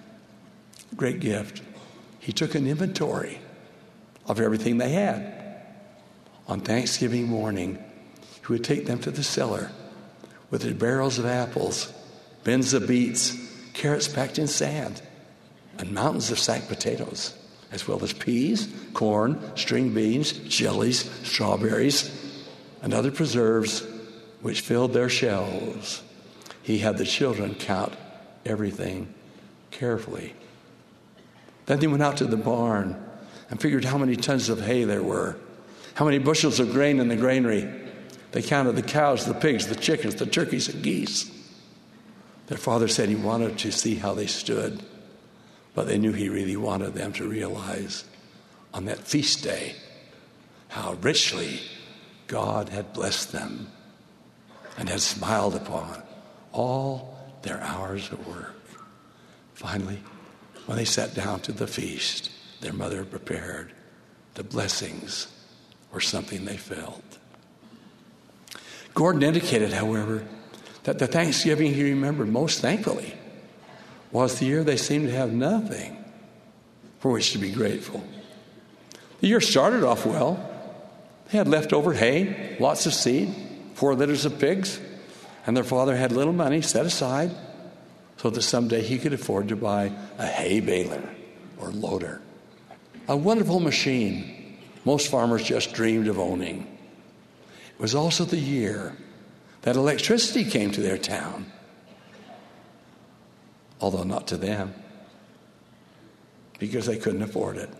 a great gift. He took an inventory of everything they had. On Thanksgiving morning, he would take them to the cellar with their barrels of apples, bins of beets, carrots packed in sand, and mountains of sacked potatoes, as well as peas, corn, string beans, jellies, strawberries, and other preserves which filled their shelves. He had the children count everything carefully. Then they went out to the barn and figured how many tons of hay there were, how many bushels of grain in the granary. They counted the cows, the pigs, the chickens, the turkeys, and geese. Their father said he wanted to see how they stood, but they knew he really wanted them to realize on that feast day how richly God had blessed them and had smiled upon all their hours of work. Finally, when they sat down to the feast, their mother prepared. The blessings were something they felt. Gordon indicated, however, that the Thanksgiving he remembered most thankfully was the year they seemed to have nothing for which to be grateful. The year started off well. They had leftover hay, lots of seed, 4 litters of pigs, and their father had little money set aside so that someday he could afford to buy a hay baler or loader, a wonderful machine most farmers just dreamed of owning. It was also the year that electricity came to their town, although not to them, because they couldn't afford it.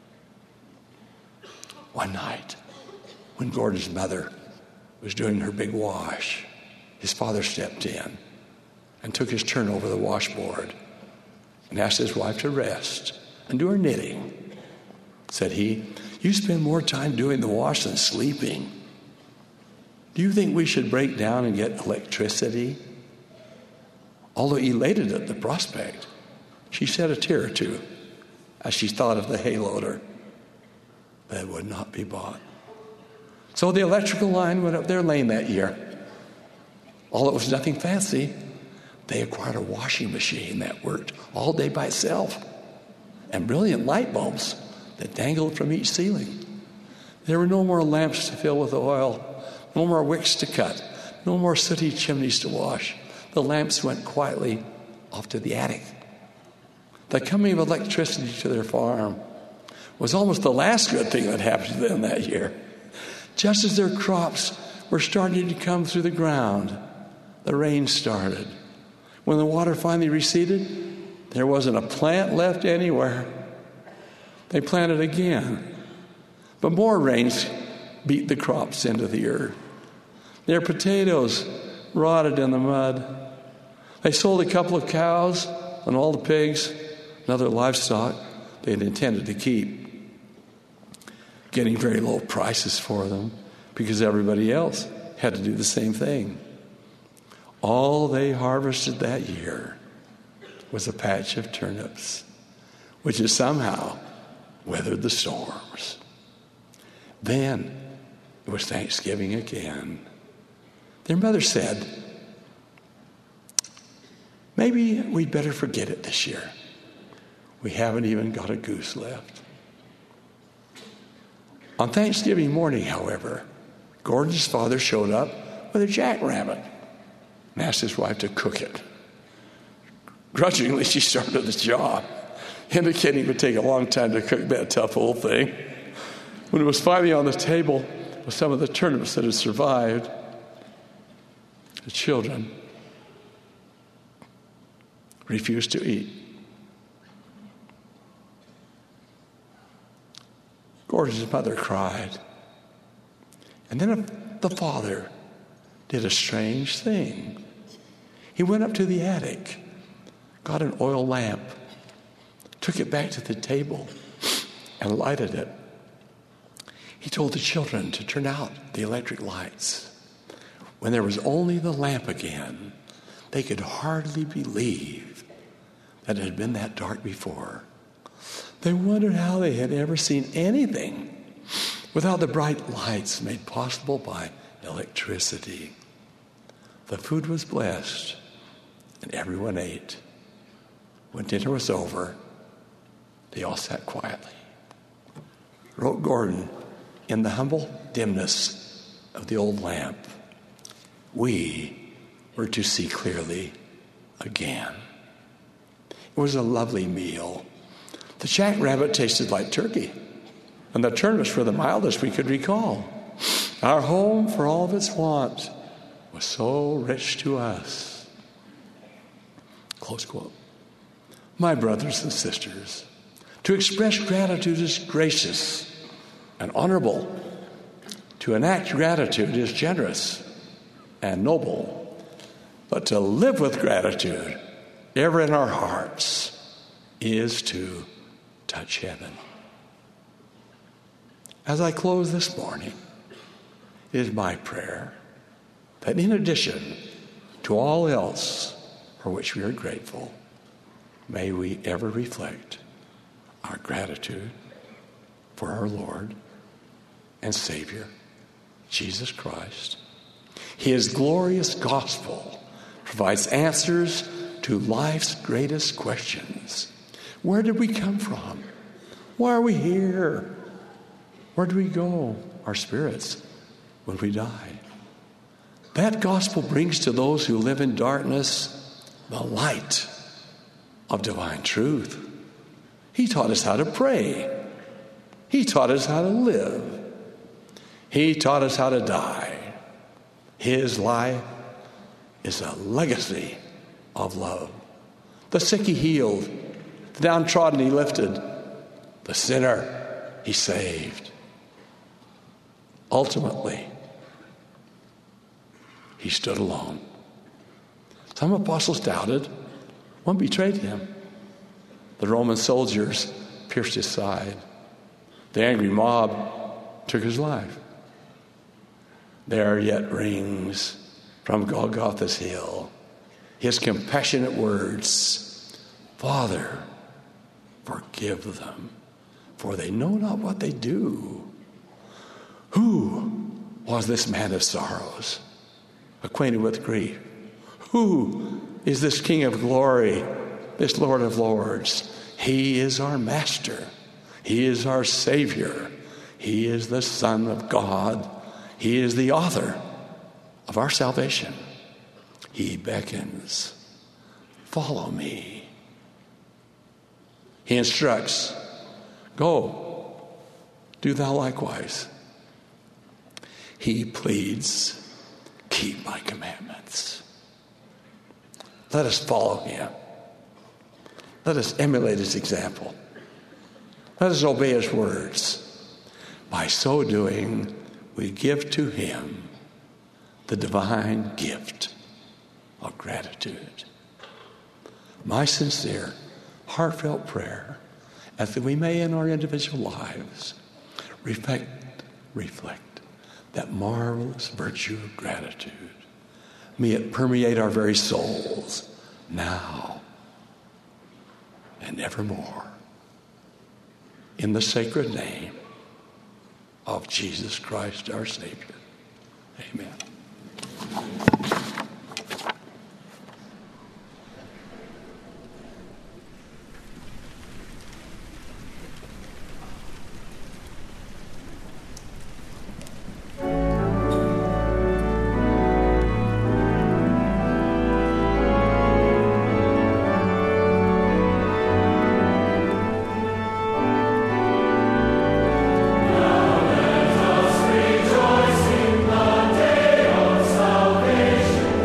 One night, when Gordon's mother was doing her big wash, his father stepped in and took his turn over the washboard and asked his wife to rest and do her knitting. Said he, "You spend more time doing the wash than sleeping. Do you think we should break down and get electricity?" Although elated at the prospect, she shed a tear or two as she thought of the hay loader that would not be bought. So the electrical line went up their lane that year. Although it was nothing fancy, they acquired a washing machine that worked all day by itself and brilliant light bulbs that dangled from each ceiling. There were no more lamps to fill with oil, no more wicks to cut, no more sooty chimneys to wash. The lamps went quietly off to the attic. The coming of electricity to their farm was almost the last good thing that happened to them that year. Just as their crops were starting to come through the ground, the rain started. When the water finally receded, there wasn't a plant left anywhere. They planted again, but more rains beat the crops into the earth. Their potatoes rotted in the mud. They sold a couple of cows and all the pigs and other livestock they had intended to keep, getting very low prices for them because everybody else had to do the same thing. All they harvested that year was a patch of turnips, which has somehow weathered the storms. Then it was Thanksgiving again. Their mother said, "Maybe we'd better forget it this year. We haven't even got a goose left." On Thanksgiving morning, however, Gordon's father showed up with a jackrabbit and asked his wife to cook it. Grudgingly, she started the job, indicating it would take a long time to cook that tough old thing. When it was finally on the table with some of the turnips that had survived, the children refused to eat. Gordon's mother cried. And then the father did a strange thing. He went up to the attic, got an oil lamp, took it back to the table, and lighted it. He told the children to turn out the electric lights. When there was only the lamp again, they could hardly believe that it had been that dark before. They wondered how they had ever seen anything without the bright lights made possible by electricity. The food was blessed, and everyone ate. When dinner was over, they all sat quietly. Wrote Gordon, in the humble dimness of the old lamp, we were to see clearly again. It was a lovely meal. The jackrabbit tasted like turkey, and the turnips were the mildest we could recall. Our home, for all of its want, was so rich to us. Close quote. My brothers and sisters, to express gratitude is gracious and honorable. To enact gratitude is generous and noble. But to live with gratitude ever in our hearts is to touch heaven. As I close this morning, it is my prayer that in addition to all else for which we are grateful, may we ever reflect our gratitude for our Lord and Savior, Jesus Christ. His glorious gospel provides answers to life's greatest questions. Where did we come from? Why are we here? Where do we go, our spirits, when we die? That gospel brings to those who live in darkness the light of divine truth. He taught us how to pray. He taught us how to live. He taught us how to die. His life is a legacy of love. The sick he healed, the downtrodden he lifted, the sinner he saved. Ultimately, he stood alone. Some apostles doubted. One betrayed him. The Roman soldiers pierced his side. The angry mob took his life. There yet rings from Golgotha's hill his compassionate words, Father, forgive them, for they know not what they do. Who was this man of sorrows, acquainted with grief? Who is this King of glory, this Lord of lords? He is our Master. He is our Savior. He is the Son of God. He is the author of our salvation. He beckons, follow me. He instructs, go, do thou likewise. He pleads, keep my commandments. Let us follow him. Let us emulate his example. Let us obey his words. By so doing, we give to him the divine gift of gratitude. My sincere, heartfelt prayer is that we may in our individual lives reflect that marvelous virtue of gratitude. May it permeate our very souls now and evermore. In the sacred name of Jesus Christ, our Savior. Amen. Rejoice in the day of salvation.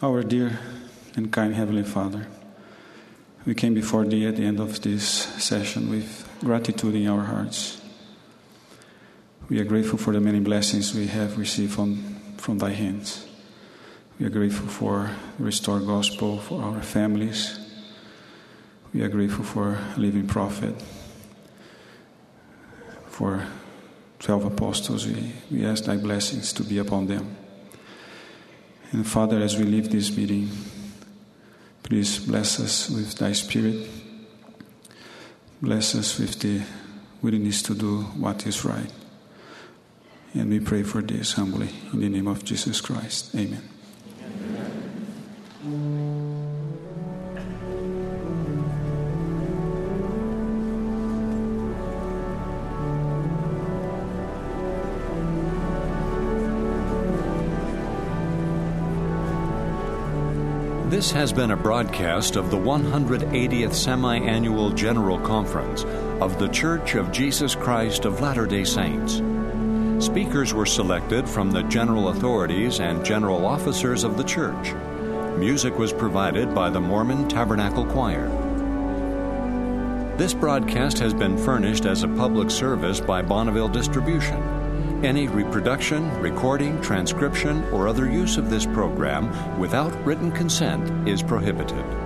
Our dear and kind Heavenly Father, we came before Thee at the end of this session with gratitude in our hearts. We are grateful for the many blessings we have received from Thy hands. We are grateful for the restored gospel for our families. We are grateful for living prophet, for 12 apostles. We ask Thy blessings to be upon them. And Father, as we leave this meeting, please bless us with Thy Spirit. Bless us with the willingness to do what is right. And we pray for this humbly in the name of Jesus Christ. Amen. This has been a broadcast of the 180th Semi-Annual General Conference of The Church of Jesus Christ of Latter-day Saints. Speakers were selected from the general authorities and general officers of the church. Music was provided by the Mormon Tabernacle Choir. This broadcast has been furnished as a public service by Bonneville Distribution. Any reproduction, recording, transcription, or other use of this program without written consent is prohibited.